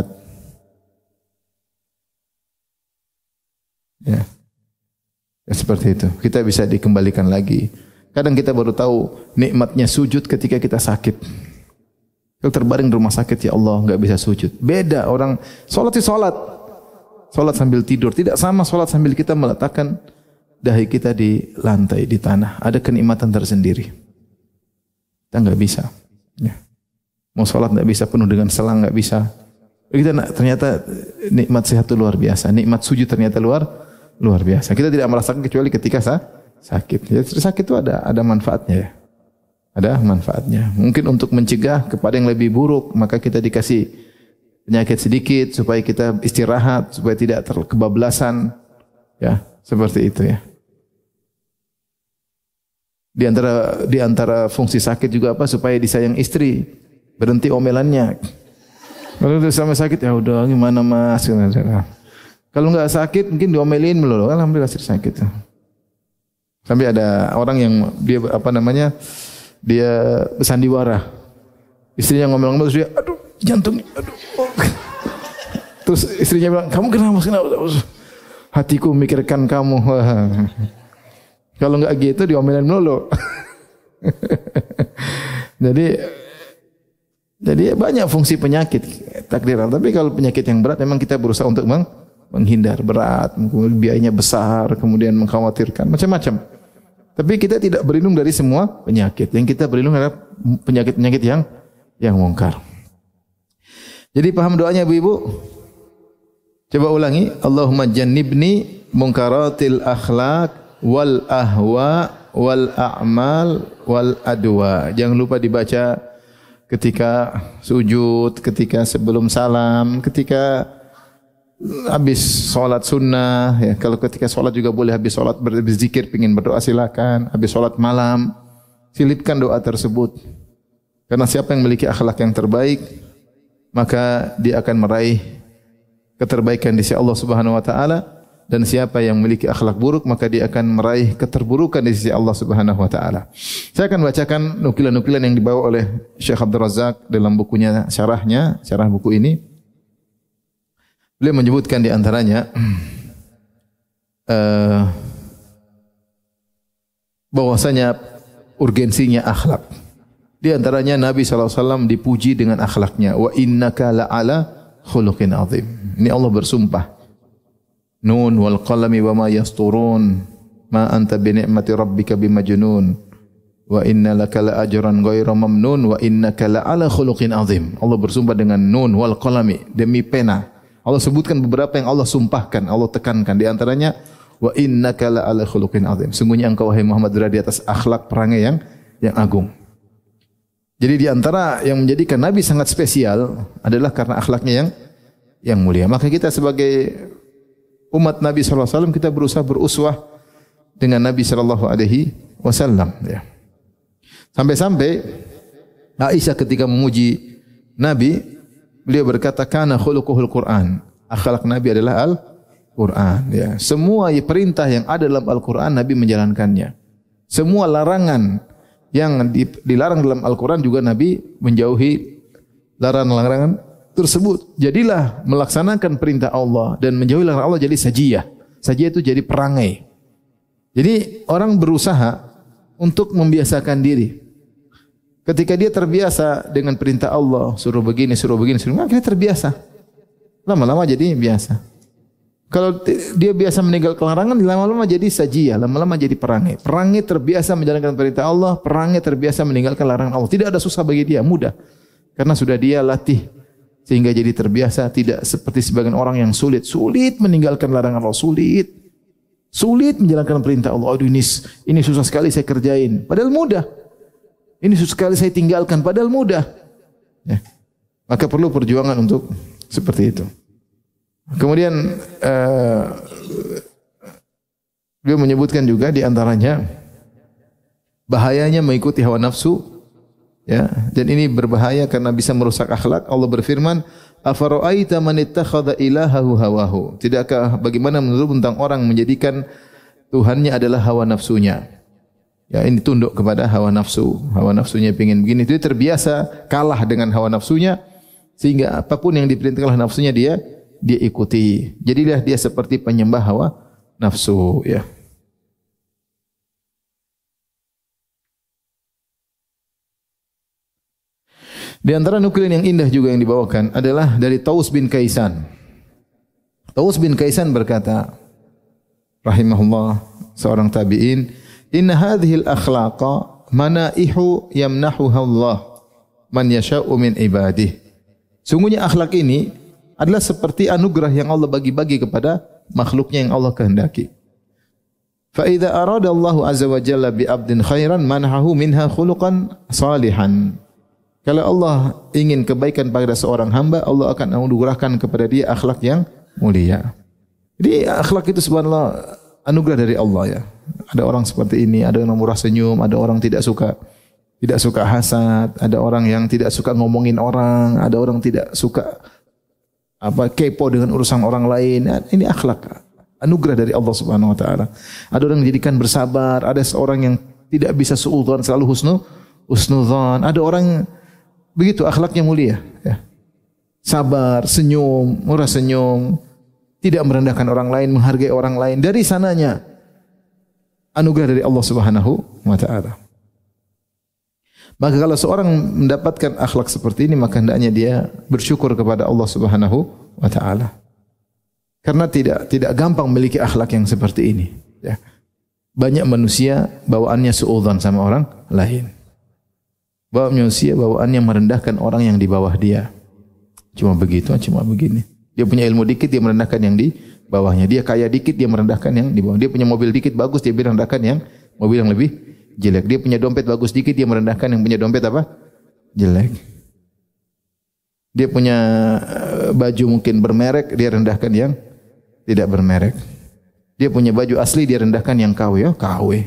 Ya. Ya seperti itu. Kita bisa dikembalikan lagi. Kadang kita baru tahu nikmatnya sujud ketika kita sakit. Kalau terbaring di rumah sakit, ya Allah, enggak bisa sujud. Beda orang salat. Salat sambil tidur tidak sama salat sambil kita meletakkan dahi kita di lantai, di tanah. Ada kenikmatan tersendiri. Kita enggak bisa. Ya. Mau salat enggak bisa, penuh dengan selang enggak bisa. Kita ternyata nikmat sehat itu luar biasa. Nikmat sujud ternyata luar biasa. Kita tidak merasakan kecuali ketika sakit. Ya, sakit itu ada manfaatnya ya. Ada manfaatnya. Mungkin untuk mencegah kepada yang lebih buruk, maka kita dikasih penyakit sedikit supaya kita istirahat, supaya tidak kebablasan. Ya, seperti itu ya. Di antara fungsi sakit juga apa? Supaya disayang istri. Berhenti omelannya. Kalau udah sampai sakit, ya udah gimana Mas? Kalau enggak sakit mungkin diomelin melulu. Alhamdulillah sakit. Sampai ada orang yang dia dia bersandiwara. Istrinya ngomel-ngomel terus dia, aduh jantung, aduh. Terus istrinya bilang, kamu kenapa? Hatiku memikirkan kamu. Kalau enggak gitu diomelin melulu. Jadi banyak fungsi penyakit takdiran. Tapi kalau penyakit yang berat memang kita berusaha untuk menghindar, berat, biayanya besar, kemudian mengkhawatirkan, macam-macam. Tapi kita tidak berlindung dari semua penyakit. Yang kita berlindung adalah penyakit-penyakit yang mungkar. Jadi paham doanya ibu-ibu? Coba ulangi. Allahumma jannibni munkaratil akhlaq wal ahwa wal a'mal wal adwa. Jangan lupa dibaca ketika sujud, ketika sebelum salam, ketika habis sholat sunnah, ya. Kalau ketika sholat juga boleh habis sholat berzikir, pingin berdoa silakan. Habis sholat malam, silipkan doa tersebut. Karena siapa yang memiliki akhlak yang terbaik, maka dia akan meraih keterbaikan di sisi Allah Subhanahu Wa Taala. Dan siapa yang memiliki akhlak buruk, maka dia akan meraih keterburukan di sisi Allah Subhanahu Wa Taala. Saya akan bacakan nukilan-nukilan yang dibawa oleh Syekh Abdul Razak dalam bukunya, syarah buku ini. Beliau menyebutkan di antaranya bahwasanya urgensinya akhlak. Di antaranya Nabi SAW dipuji dengan akhlaknya. Wa innaka la'ala khuluqin azim. Ini Allah bersumpah. Nun wal qalami wa ma yasturun. Ma anta bi ni'mati rabbika bimajnun. Wa inna laka la ajran ghairu mamnun wa innaka la'ala khuluqin azim. Allah bersumpah dengan nun wal qalami, demi pena. Allah sebutkan beberapa yang Allah sumpahkan, Allah tekankan. Di antaranya wa innaka la ala khuluqin azim. Sungguhnya engkau wahai Muhammad berada di atas akhlak perangai yang agung. Jadi di antara yang menjadikan Nabi sangat spesial adalah karena akhlaknya yang mulia. Maka kita sebagai umat Nabi sallallahu alaihi wasallam kita berusaha beruswah dengan Nabi sallallahu alaihi wasallam ya. Sampai-sampai Aisyah ketika memuji Nabi, beliau berkata kana khuluquhul Quran. Akhlak Nabi adalah Al-Quran ya. Semua perintah yang ada dalam Al-Quran Nabi menjalankannya. Semua larangan yang dilarang dalam Al-Quran juga Nabi menjauhi larangan-larangan tersebut. Jadilah melaksanakan perintah Allah dan menjauhi larangan Allah jadi sajiyah. Sajiyah itu jadi perangai. Jadi orang berusaha untuk membiasakan diri. Ketika dia terbiasa dengan perintah Allah, suruh begini, akhirnya terbiasa. Lama-lama jadi biasa. Kalau dia biasa meninggalkan larangan, lama-lama jadi sajiyah, lama-lama jadi perangai. Perangai terbiasa menjalankan perintah Allah, perangai terbiasa meninggalkan larangan Allah. Tidak ada susah bagi dia, mudah. Karena sudah dia latih sehingga jadi terbiasa, tidak seperti sebagian orang yang sulit meninggalkan larangan Allah, sulit menjalankan perintah Allah. Aduh ini susah sekali saya kerjain, padahal mudah. Ini susah sekali saya tinggalkan, padahal mudah. Ya. Maka perlu perjuangan untuk seperti itu. Kemudian beliau menyebutkan juga di antaranya bahayanya mengikuti hawa nafsu, ya. Dan ini berbahaya karena bisa merusak akhlak. Allah berfirman, "Afara'aita man ittakhadha ilahahu hawahu?" Tidakkah bagaimana menurut tentang orang menjadikan Tuhannya adalah hawa nafsunya? Ya, ini tunduk kepada hawa nafsu. Hawa nafsunya ingin begini, dia terbiasa kalah dengan hawa nafsunya sehingga apapun yang diperintahkan oleh nafsunya dia ikuti. Jadilah dia seperti penyembah hawa nafsu, ya. Di antara nukilin yang indah juga yang dibawakan adalah dari Taus bin Kaisan. Taus bin Kaisan berkata, rahimahullah, seorang tabi'in, "Inna hadhil akhlaqa manaihu yamnahuha Allah man yasha'u min ibadih." Sungguhnya akhlak ini adalah seperti anugerah yang Allah bagi-bagi kepada makhluknya yang Allah kehendaki. Fa idza arada Allah azza wa jalla bi 'abdin khairan manahu minha khuluqan salihan. Kalau Allah ingin kebaikan pada seorang hamba, Allah akan anugerahkan kepada dia akhlak yang mulia. Jadi akhlak itu subhanallah anugerah dari Allah ya. Ada orang seperti ini, ada yang murah senyum, ada orang tidak suka hasad, ada orang yang tidak suka ngomongin orang, ada orang tidak suka kepo dengan urusan orang lain. Ini akhlak, anugerah dari Allah Subhanahu wa taala. Ada orang yang dijadikan bersabar, ada seorang yang tidak bisa suudzon, selalu husnudzon. Ada orang begitu akhlaknya mulia, ya. Sabar, senyum, murah senyum, tidak merendahkan orang lain, menghargai orang lain. Dari sananya anugerah dari Allah Subhanahu wa taala. Maka kalau seorang mendapatkan akhlak seperti ini, maka hendaknya dia bersyukur kepada Allah Subhanahu wa taala. Karena tidak gampang memiliki akhlak yang seperti ini, ya. Banyak manusia bawaannya suudzon sama orang lain. Manusia bawaannya merendahkan orang yang di bawah dia. Cuma begitu, cuma begini. Dia punya ilmu dikit, dia merendahkan yang di bawahnya. Dia kaya dikit, dia merendahkan yang di bawah. Dia punya mobil dikit bagus, dia merendahkan yang mobil yang lebih jelek. Dia punya dompet bagus dikit, dia merendahkan yang punya dompet jelek. Dia punya baju mungkin bermerek, dia rendahkan yang tidak bermerek. Dia punya baju asli, dia rendahkan yang KW. KW.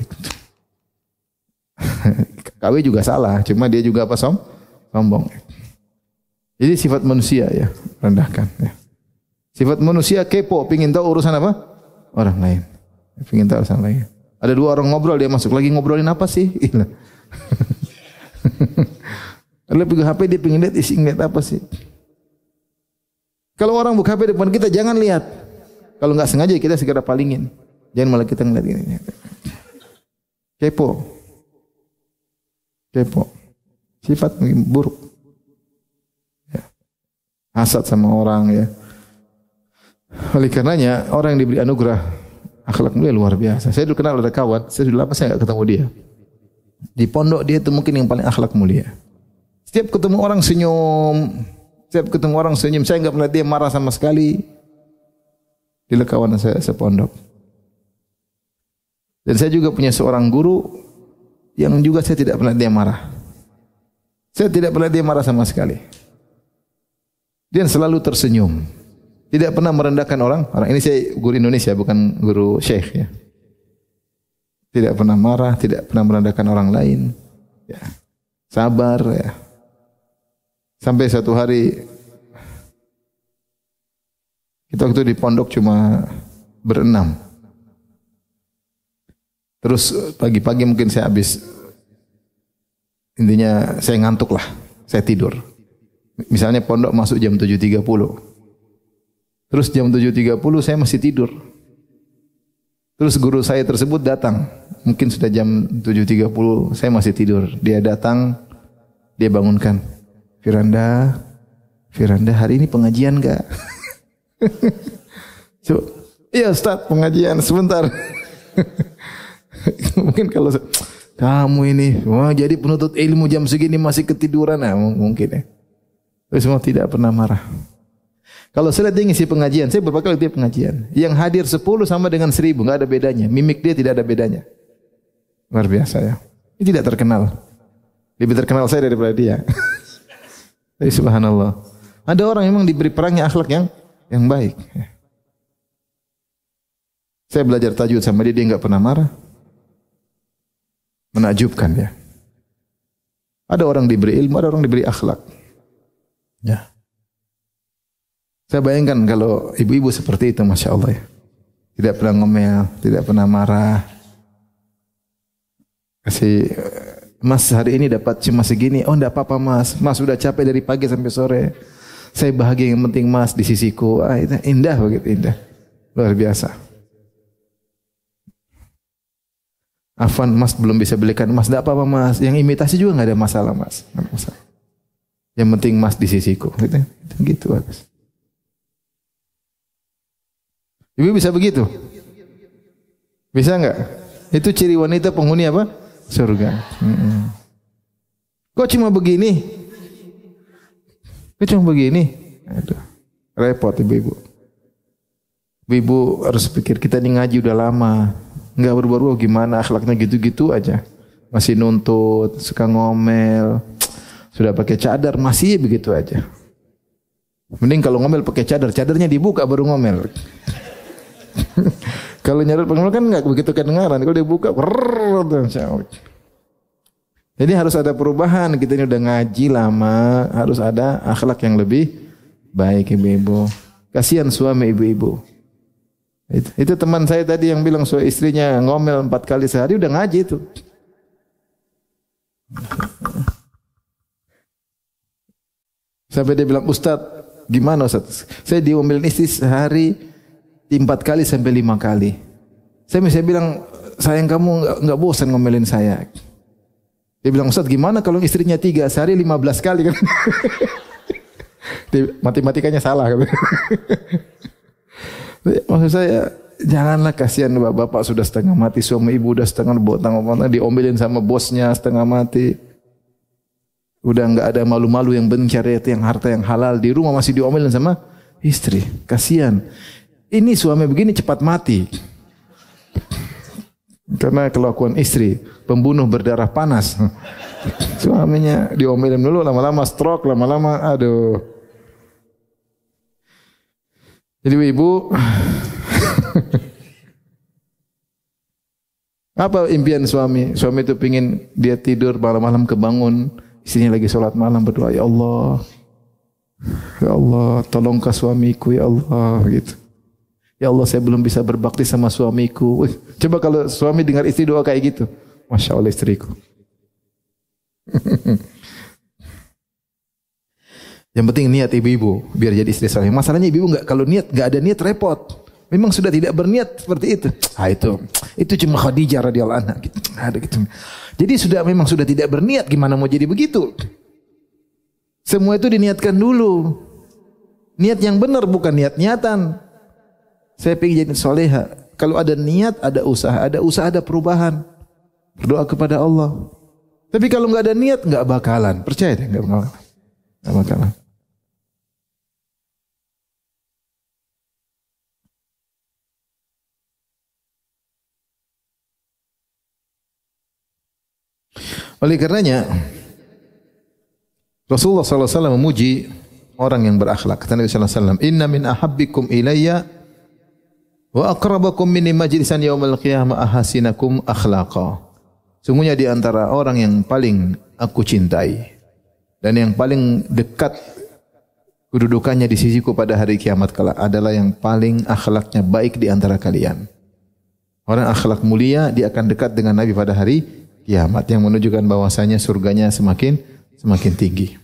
KW juga salah, cuma dia juga sombong. Jadi sifat manusia ya, rendahkan ya. Sifat manusia kepo, pengin tahu urusan apa? Orang lain. Pengin tahu urusan lain. Ada dua orang ngobrol, dia masuk lagi ngobrolin apa sih? Ada pegang HP, dia pengin lihat isi ngeliat apa sih? Kalau orang buka HP depan kita, jangan lihat. Kalau nggak sengaja kita segera palingin. Jangan malah kita ngeliat ini. Kepo. Sifat buruk. Ya. Hasad sama orang ya. Oleh karenanya orang yang diberi anugerah akhlak mulia luar biasa. Saya dulu kenal ada kawan, saya sudah lama saya enggak ketemu dia. Di pondok dia itu mungkin yang paling akhlak mulia. Setiap ketemu orang senyum, saya enggak melihat dia marah sama sekali. Dia kawan saya sepondok. Dan saya juga punya seorang guru yang juga saya tidak pernah dia marah. Saya tidak pernah dia marah sama sekali. Dia selalu tersenyum. Tidak pernah merendahkan orang. Orang ini saya guru Indonesia, bukan guru Syekh ya. Tidak pernah marah, tidak pernah merendahkan orang lain. Ya. Sabar ya. Sampai satu hari kita waktu di pondok cuma berenam. Terus pagi-pagi mungkin saya habis, intinya saya ngantuk lah, saya tidur. Misalnya pondok masuk jam 7.30. Terus jam 7.30 saya masih tidur. Terus guru saya tersebut datang. Mungkin sudah jam 7.30 saya masih tidur. Dia datang, dia bangunkan. Firanda, hari ini pengajian enggak? So, iya Ustaz, pengajian sebentar. Mungkin kalau kamu ini, wah jadi penuntut ilmu jam segini masih ketiduran, nah, mungkin ya. Tapi semua tidak pernah marah. Kalau saya lihat dia ngisi pengajian, saya beberapa kali dia pengajian. Yang hadir 10 sama dengan 1000, enggak ada bedanya. Mimik dia tidak ada bedanya. Luar biasa ya. Ini tidak terkenal. Lebih terkenal saya daripada dia. Tapi subhanallah. Ada orang yang memang diberi perangnya akhlak yang baik. Saya belajar tajwid sama dia enggak pernah marah. Menakjubkan ya. Ada orang diberi ilmu, ada orang diberi akhlak. Ya. Saya bayangkan kalau ibu-ibu seperti itu, Masya Allah ya. Tidak pernah ngomel, tidak pernah marah. Kasih, Mas hari ini dapat cuma segini. Oh enggak apa-apa Mas. Mas sudah capek dari pagi sampai sore. Saya bahagia, yang penting Mas di sisiku. Ah, itu indah begitu, indah. Luar biasa. Afan, Mas belum bisa belikan. Mas enggak apa-apa Mas. Yang imitasi juga enggak ada masalah Mas. Enggak ada masalah. Yang penting Mas di sisiku. Gitu bagus. Ibu bisa begitu? Bisa enggak? Itu ciri wanita penghuni apa? Surga. Kok cuma begini? Kok cuma begini? Aduh, repot ibu-ibu. Ibu harus pikir, kita ini ngaji udah lama. Enggak berubah-ubah, gimana akhlaknya gitu-gitu aja. Masih nuntut, suka ngomel. Sudah pakai cadar, masih begitu aja. Mending kalau ngomel pakai cadar, cadarnya dibuka baru ngomel. Kalau nyadar pengomel kan enggak begitu kedengaran. Kalau dibuka, jadi harus ada perubahan. Kita ini udah ngaji lama, harus ada akhlak yang lebih baik ibu-ibu. Kasihan suami ibu-ibu. Itu teman saya tadi yang bilang istrinya ngomel 4 kali sehari udah ngaji itu. Sampai dia bilang, Ustaz, gimana Ustaz? Saya diomelin istri sehari 4 kali sampai 5 kali. Saya bilang, sayang kamu enggak bosan ngomelin saya. Dia bilang, Ustaz gimana kalau istrinya 3 sehari 15 kali kan? Matematikanya salah. Maksud saya, janganlah, kasihan bapak sudah setengah mati, suami ibu sudah setengah botang, diomelin sama bosnya setengah mati. Udah enggak ada malu-malu yang mencari yang harta yang halal, di rumah masih diomelin sama istri. Kasihan. Ini suami begini cepat mati. Karena kelakuan istri, pembunuh berdarah panas. Suaminya diomelin dulu, lama-lama stroke, lama-lama aduh. Jadi ibu, apa impian suami? Suami itu pingin dia tidur malam-malam kebangun, istrinya lagi sholat malam berdoa, ya Allah, tolongkah suamiku ya Allah, gitu. Ya Allah, saya belum bisa berbakti sama suamiku. Wih, coba kalau suami dengar istri doa kayak gitu, Masya Allah istriku. Yang penting niat ibu-ibu biar jadi istri saleh. Masalahnya ibu-ibu enggak, kalau niat enggak ada niat repot. Memang sudah tidak berniat seperti itu. Ah itu cuma Khadijah radhiyallahu anha gitu. Ada gitu. Jadi memang sudah tidak berniat, gimana mau jadi begitu? Semua itu diniatkan dulu. Niat yang benar, bukan niat-niatan. Saya pengen jadi soleha. Kalau ada niat, ada usaha ada perubahan. Berdoa kepada Allah. Tapi kalau enggak ada niat, enggak bakalan. Percaya deh, enggak bakalan. Enggak bakalan. Oleh karenanya Rasulullah SAW memuji orang yang berakhlak. Kata Nabi SAW, Inna min ahabbikum ilayya wa aqrabakum minni majlisan yaumal qiyamah ahasinakum akhlaqa. Sungguhnya di antara orang yang paling aku cintai dan yang paling dekat kedudukannya di sisiku pada hari kiamat kelak adalah yang paling akhlaknya baik di antara kalian. Orang akhlak mulia dia akan dekat dengan Nabi pada hari kiamat yang menunjukkan bahwasanya surganya semakin tinggi.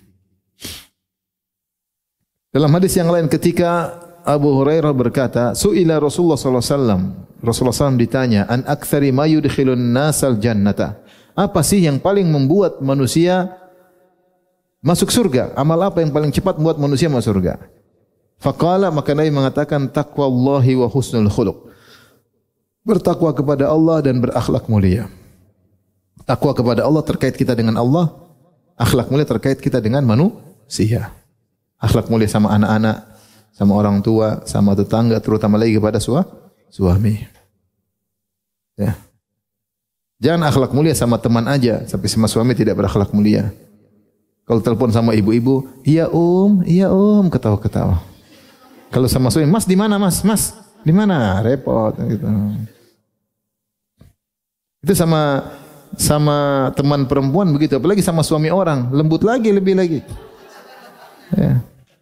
Dalam hadis yang lain ketika Abu Hurairah berkata, "Su'ila Rasulullah sallallahu alaihi wasallam." Rasulullah SAW ditanya, "An aktsari ma yudkhilun nasal jannata." Apa sih yang paling membuat manusia masuk surga? Amal apa yang paling cepat membuat manusia masuk surga? Faqala, maka Nabi mengatakan taqwallahi wa husnul khuluq. Bertakwa kepada Allah dan berakhlak mulia. Takwa kepada Allah terkait kita dengan Allah, akhlak mulia terkait kita dengan manusia. Akhlak mulia sama anak-anak, sama orang tua, sama tetangga, terutama lagi kepada suami. Ya. Jangan akhlak mulia sama teman aja, sampai sama suami tidak berakhlak mulia. Kalau telepon sama ibu-ibu, iya om, ketawa-ketawa. Kalau sama suami, mas di mana mas? Mas di mana? Repot gitu. Itu sama teman perempuan begitu, apalagi sama suami orang, lembut lagi, lebih lagi. Ya.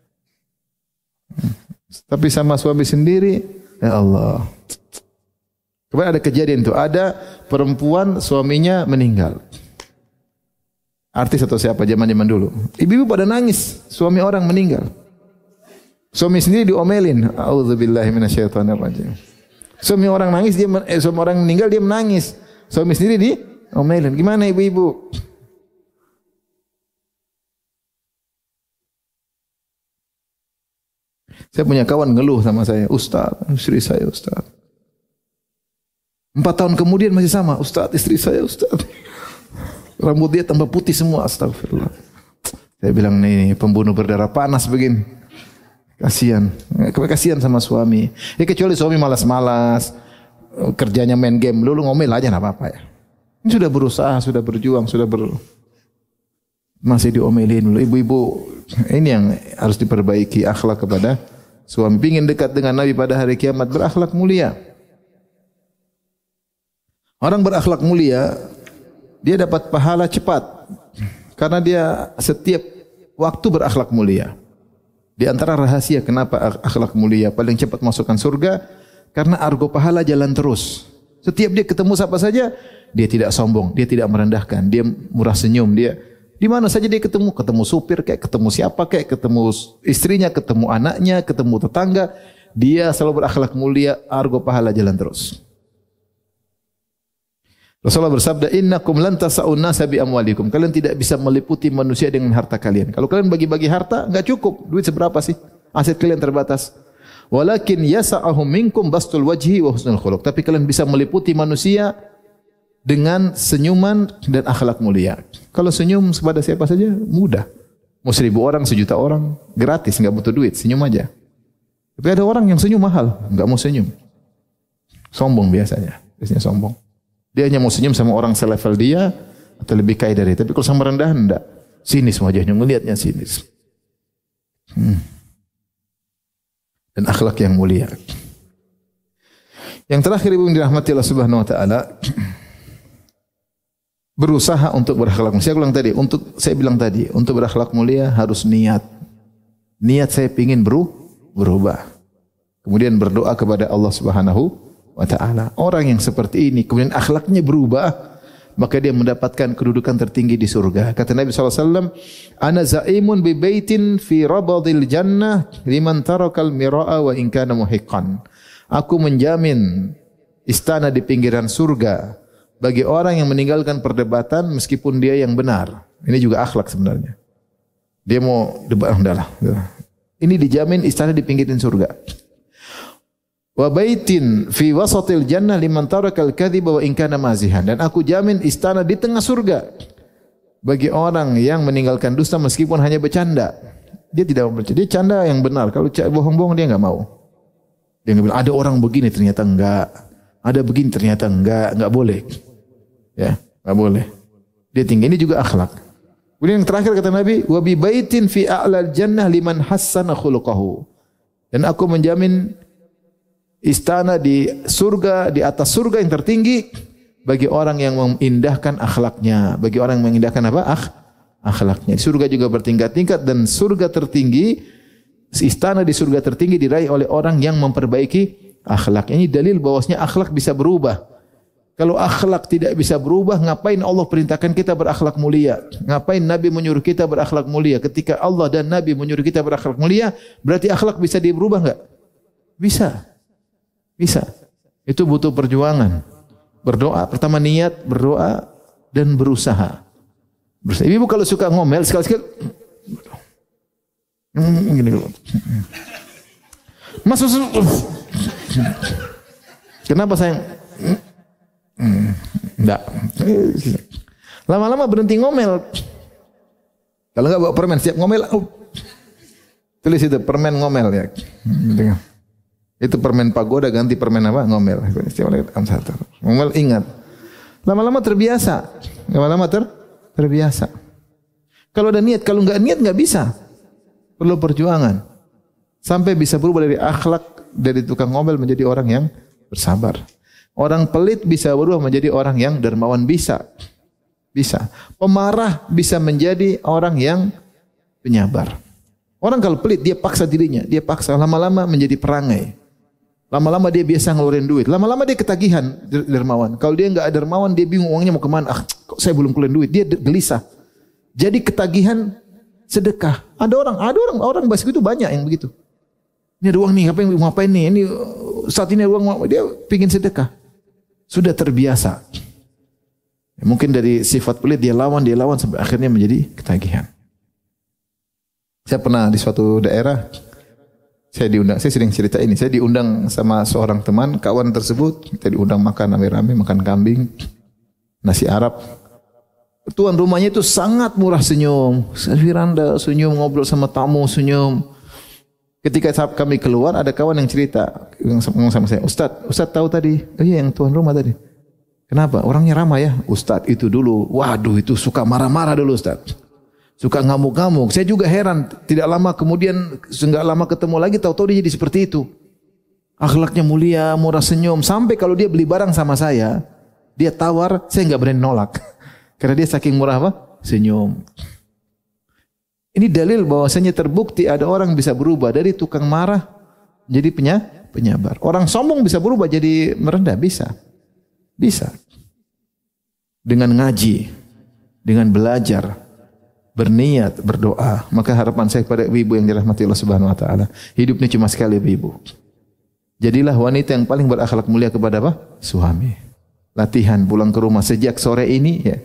Tapi sama suami sendiri, ya Allah. Kemarin ada kejadian itu, ada perempuan suaminya meninggal. Artis atau siapa zaman-zaman dulu. Ibu-ibu pada nangis, suami orang meninggal. Suami sendiri diomelin. A'udzubillahi minasyaitonirrajim. Suami orang nangis, suami orang meninggal dia menangis. Suami sendiri diomelin. Gimana ibu-ibu? Saya punya kawan ngeluh sama saya, Ustaz, istri saya Ustaz. 4 tahun kemudian masih sama, Ustaz, istri saya Ustaz. Rambut dia tambah putih semua, astagfirullah. Saya bilang nih pembunuh berdarah panas begini. Kasihan sama suami. Ya kecuali suami malas-malas, kerjanya main game, lu ngomel aja enggak apa-apa ya. Ini sudah berusaha, sudah berjuang, masih diomelin dulu. Ibu-ibu, ini yang harus diperbaiki akhlak kepada suami. Pingin dekat dengan Nabi pada hari kiamat, berakhlak mulia. Orang berakhlak mulia, dia dapat pahala cepat. Karena dia setiap waktu berakhlak mulia. Di antara rahasia kenapa akhlak mulia paling cepat masukkan surga, karena argo pahala jalan terus. Setiap dia ketemu siapa saja, dia tidak sombong, dia tidak merendahkan, dia murah senyum, dia di mana saja dia ketemu supir kayak, ketemu siapa kayak, ketemu istrinya, ketemu anaknya, ketemu tetangga, dia selalu berakhlak mulia, argo pahala jalan terus. Rasulullah bersabda, "Innakum lan tasa'un nasa bi amwalikum." Kalian tidak bisa meliputi manusia dengan harta kalian. Kalau kalian bagi-bagi harta, enggak cukup. Duit seberapa sih? Aset kalian terbatas. Walakin yasa'ahum minkum bastul wajhi wa husnul khuluq. Tapi kalian bisa meliputi manusia dengan senyuman dan akhlak mulia. Kalau senyum kepada siapa saja mudah. Mau 1000 orang, 1.000.000 orang, gratis, enggak butuh duit, senyum aja. Tapi ada orang yang senyum mahal, enggak mau senyum. Sombong biasanya sombong. Dia hanya mau senyum sama orang selevel dia atau lebih kaya dari itu. Tapi kalau sama rendahan enggak. Sinis wajahnya, ngelihatnya sinis. Dan akhlak yang mulia. Yang terakhir ibu yang dirahmati Allah Subhanahu wa taala, berusaha untuk berakhlak mulia. Saya bilang tadi, untuk berakhlak mulia harus niat. Niat saya ingin berubah. Kemudian berdoa kepada Allah Subhanahu wa ta'ala. Orang yang seperti ini kemudian akhlaknya berubah, maka dia mendapatkan kedudukan tertinggi di surga. Kata Nabi SAW, "Ana za'imun bi baitin fi rabadil jannah liman tarakal mira'a wa in kana muhiqqan." Aku menjamin istana di pinggiran surga bagi orang yang meninggalkan perdebatan meskipun dia yang benar. Ini juga akhlak sebenarnya. Dia mau debat, udahlah. Ini dijamin istana di pinggiran surga. Wa baitin fi wasatil jannah liman tarakal kadhiba wa in kana mazihan. Dan aku jamin istana di tengah surga bagi orang yang meninggalkan dusta meskipun hanya bercanda. Dia tidak mau bercanda, dia canda yang benar. Kalau bohong-bohong dia enggak mau. Dia enggak bilang ada orang begini ternyata enggak. Ada begini ternyata enggak boleh. Ya, enggak boleh. Dia tinggi. Ini juga akhlak. Kemudian yang terakhir kata Nabi, wa bi baitin fi a'lal jannah liman hassana khuluquhu. Dan aku menjamin istana di surga, di atas surga yang tertinggi bagi orang yang mengindahkan akhlaknya. Bagi orang yang mengindahkan apa? Akhlaknya. Surga juga bertingkat-tingkat dan surga tertinggi, istana di surga tertinggi diraih oleh orang yang memperbaiki akhlak. Ini dalil bahwasanya akhlak bisa berubah. Kalau akhlak tidak bisa berubah, ngapain Allah perintahkan kita berakhlak mulia? Ngapain Nabi menyuruh kita berakhlak mulia? Ketika Allah dan Nabi menyuruh kita berakhlak mulia, berarti akhlak bisa berubah enggak? Bisa. Bisa. Itu butuh perjuangan. Berdoa, pertama niat, berdoa dan berusaha. Ibu kalau suka ngomel sekali-sekali gini dulu. Mas, kenapa sayang? Enggak. Lama-lama berhenti ngomel. Kalau enggak bawa permen siap ngomel. Tulis itu permen ngomel ya. Itu permen pagoda ganti permen apa? Ngomel. Ngomel ingat. Lama-lama terbiasa. Lama-lama terbiasa. Kalau ada niat, kalau enggak niat enggak bisa. Perlu perjuangan. Sampai bisa berubah dari akhlak dari tukang ngomel menjadi orang yang bersabar. Orang pelit bisa berubah menjadi orang yang dermawan, bisa. Bisa. Pemarah bisa menjadi orang yang penyabar. Orang kalau pelit dia paksa dirinya, dia paksa lama-lama menjadi perangai. Lama-lama dia biasa ngeluarin duit, lama-lama dia ketagihan dermawan. Kalau dia enggak dermawan dia bingung uangnya mau kemana. Kok saya belum keluarin duit? Dia gelisah. Jadi ketagihan sedekah. Ada orang bahasa itu banyak yang begitu. Ini ada uang nih, ngapain nih? Ini saat ini ada uang, dia pingin sedekah. Sudah terbiasa. Mungkin dari sifat pelit dia lawan sampai akhirnya menjadi ketagihan. Saya pernah di suatu daerah, saya sering cerita ini, saya diundang sama seorang teman, kawan tersebut, kita diundang makan rame-rame, makan kambing, nasi Arab. Tuan rumahnya itu sangat murah senyum, viranda senyum, ngobrol sama tamu senyum. Ketika kami keluar, ada kawan yang cerita, ngomong sama saya, Ustaz tahu tadi, oh iya yang tuan rumah tadi. Kenapa? Orangnya ramah ya. Ustaz itu dulu, waduh itu suka marah-marah dulu Ustaz. Suka ngamuk-ngamuk. Saya juga heran, tidak lama kemudian, enggak lama ketemu lagi, tahu-tahu dia jadi seperti itu. Akhlaknya mulia, murah senyum. Sampai kalau dia beli barang sama saya, dia tawar, saya enggak berani nolak. Karena dia saking murah apa? Senyum. Ini dalil bahwasanya terbukti ada orang bisa berubah dari tukang marah jadi penyabar. Orang sombong bisa berubah jadi merendah, bisa. Bisa. Dengan ngaji, dengan belajar, berniat, berdoa. Maka harapan saya kepada ibu yang dirahmati Allah Subhanahu wa taala, hidup ini cuma sekali ibu. Jadilah wanita yang paling berakhlak mulia kepada apa? Suami. Latihan pulang ke rumah sejak sore ini ya.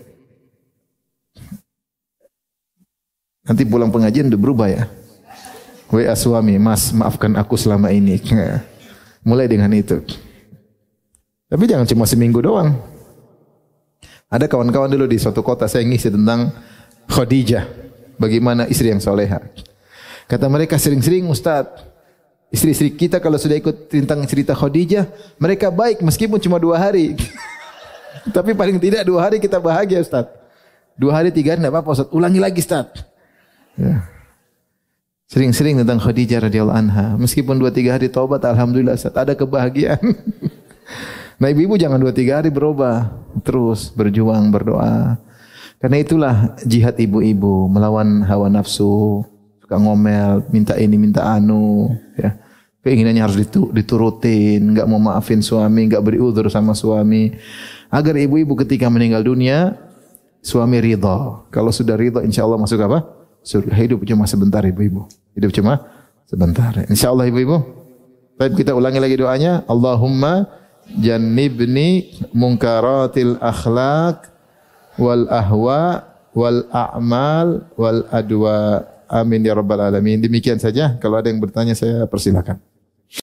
Nanti pulang pengajian udah berubah ya. WA suami, Mas maafkan aku selama ini. Mulai dengan itu. Tapi jangan cuma seminggu doang. Ada kawan-kawan dulu di suatu kota saya ngisi tentang Khadijah. Bagaimana istri yang soleha. Kata mereka sering-sering Ustaz, istri-istri kita kalau sudah ikut tentang cerita Khadijah, mereka baik meskipun cuma 2 hari. Tapi paling tidak 2 hari kita bahagia Ustaz. 2 hari 3 hari tidak apa-apa Ustaz. Ulangi lagi Ustaz. Ya. Sering-sering tentang Khadijah radhiyallahu anha. Meskipun 2-3 hari taubat, alhamdulillah Ustaz, ada kebahagiaan. Nah ibu-ibu jangan 2-3 hari berubah. Terus berjuang, berdoa. Karena itulah jihad ibu-ibu. Melawan hawa nafsu. Suka ngomel, minta ini, minta anu. Ya. Keinginannya harus diturutin. Enggak mau maafin suami, enggak beri uzur sama suami. Agar ibu-ibu ketika meninggal dunia, suami ridha. Kalau sudah ridha, insya Allah masuk apa? Surga. Hidup cuma sebentar ibu-ibu. Hidup cuma sebentar. InsyaAllah ibu-ibu. Baik kita ulangi lagi doanya. Allahumma jannibni munkaratil akhlaq wal ahwa wal a'mal wal adwa. Amin ya rabbal alamin. Demikian saja. Kalau ada yang bertanya saya persilakan.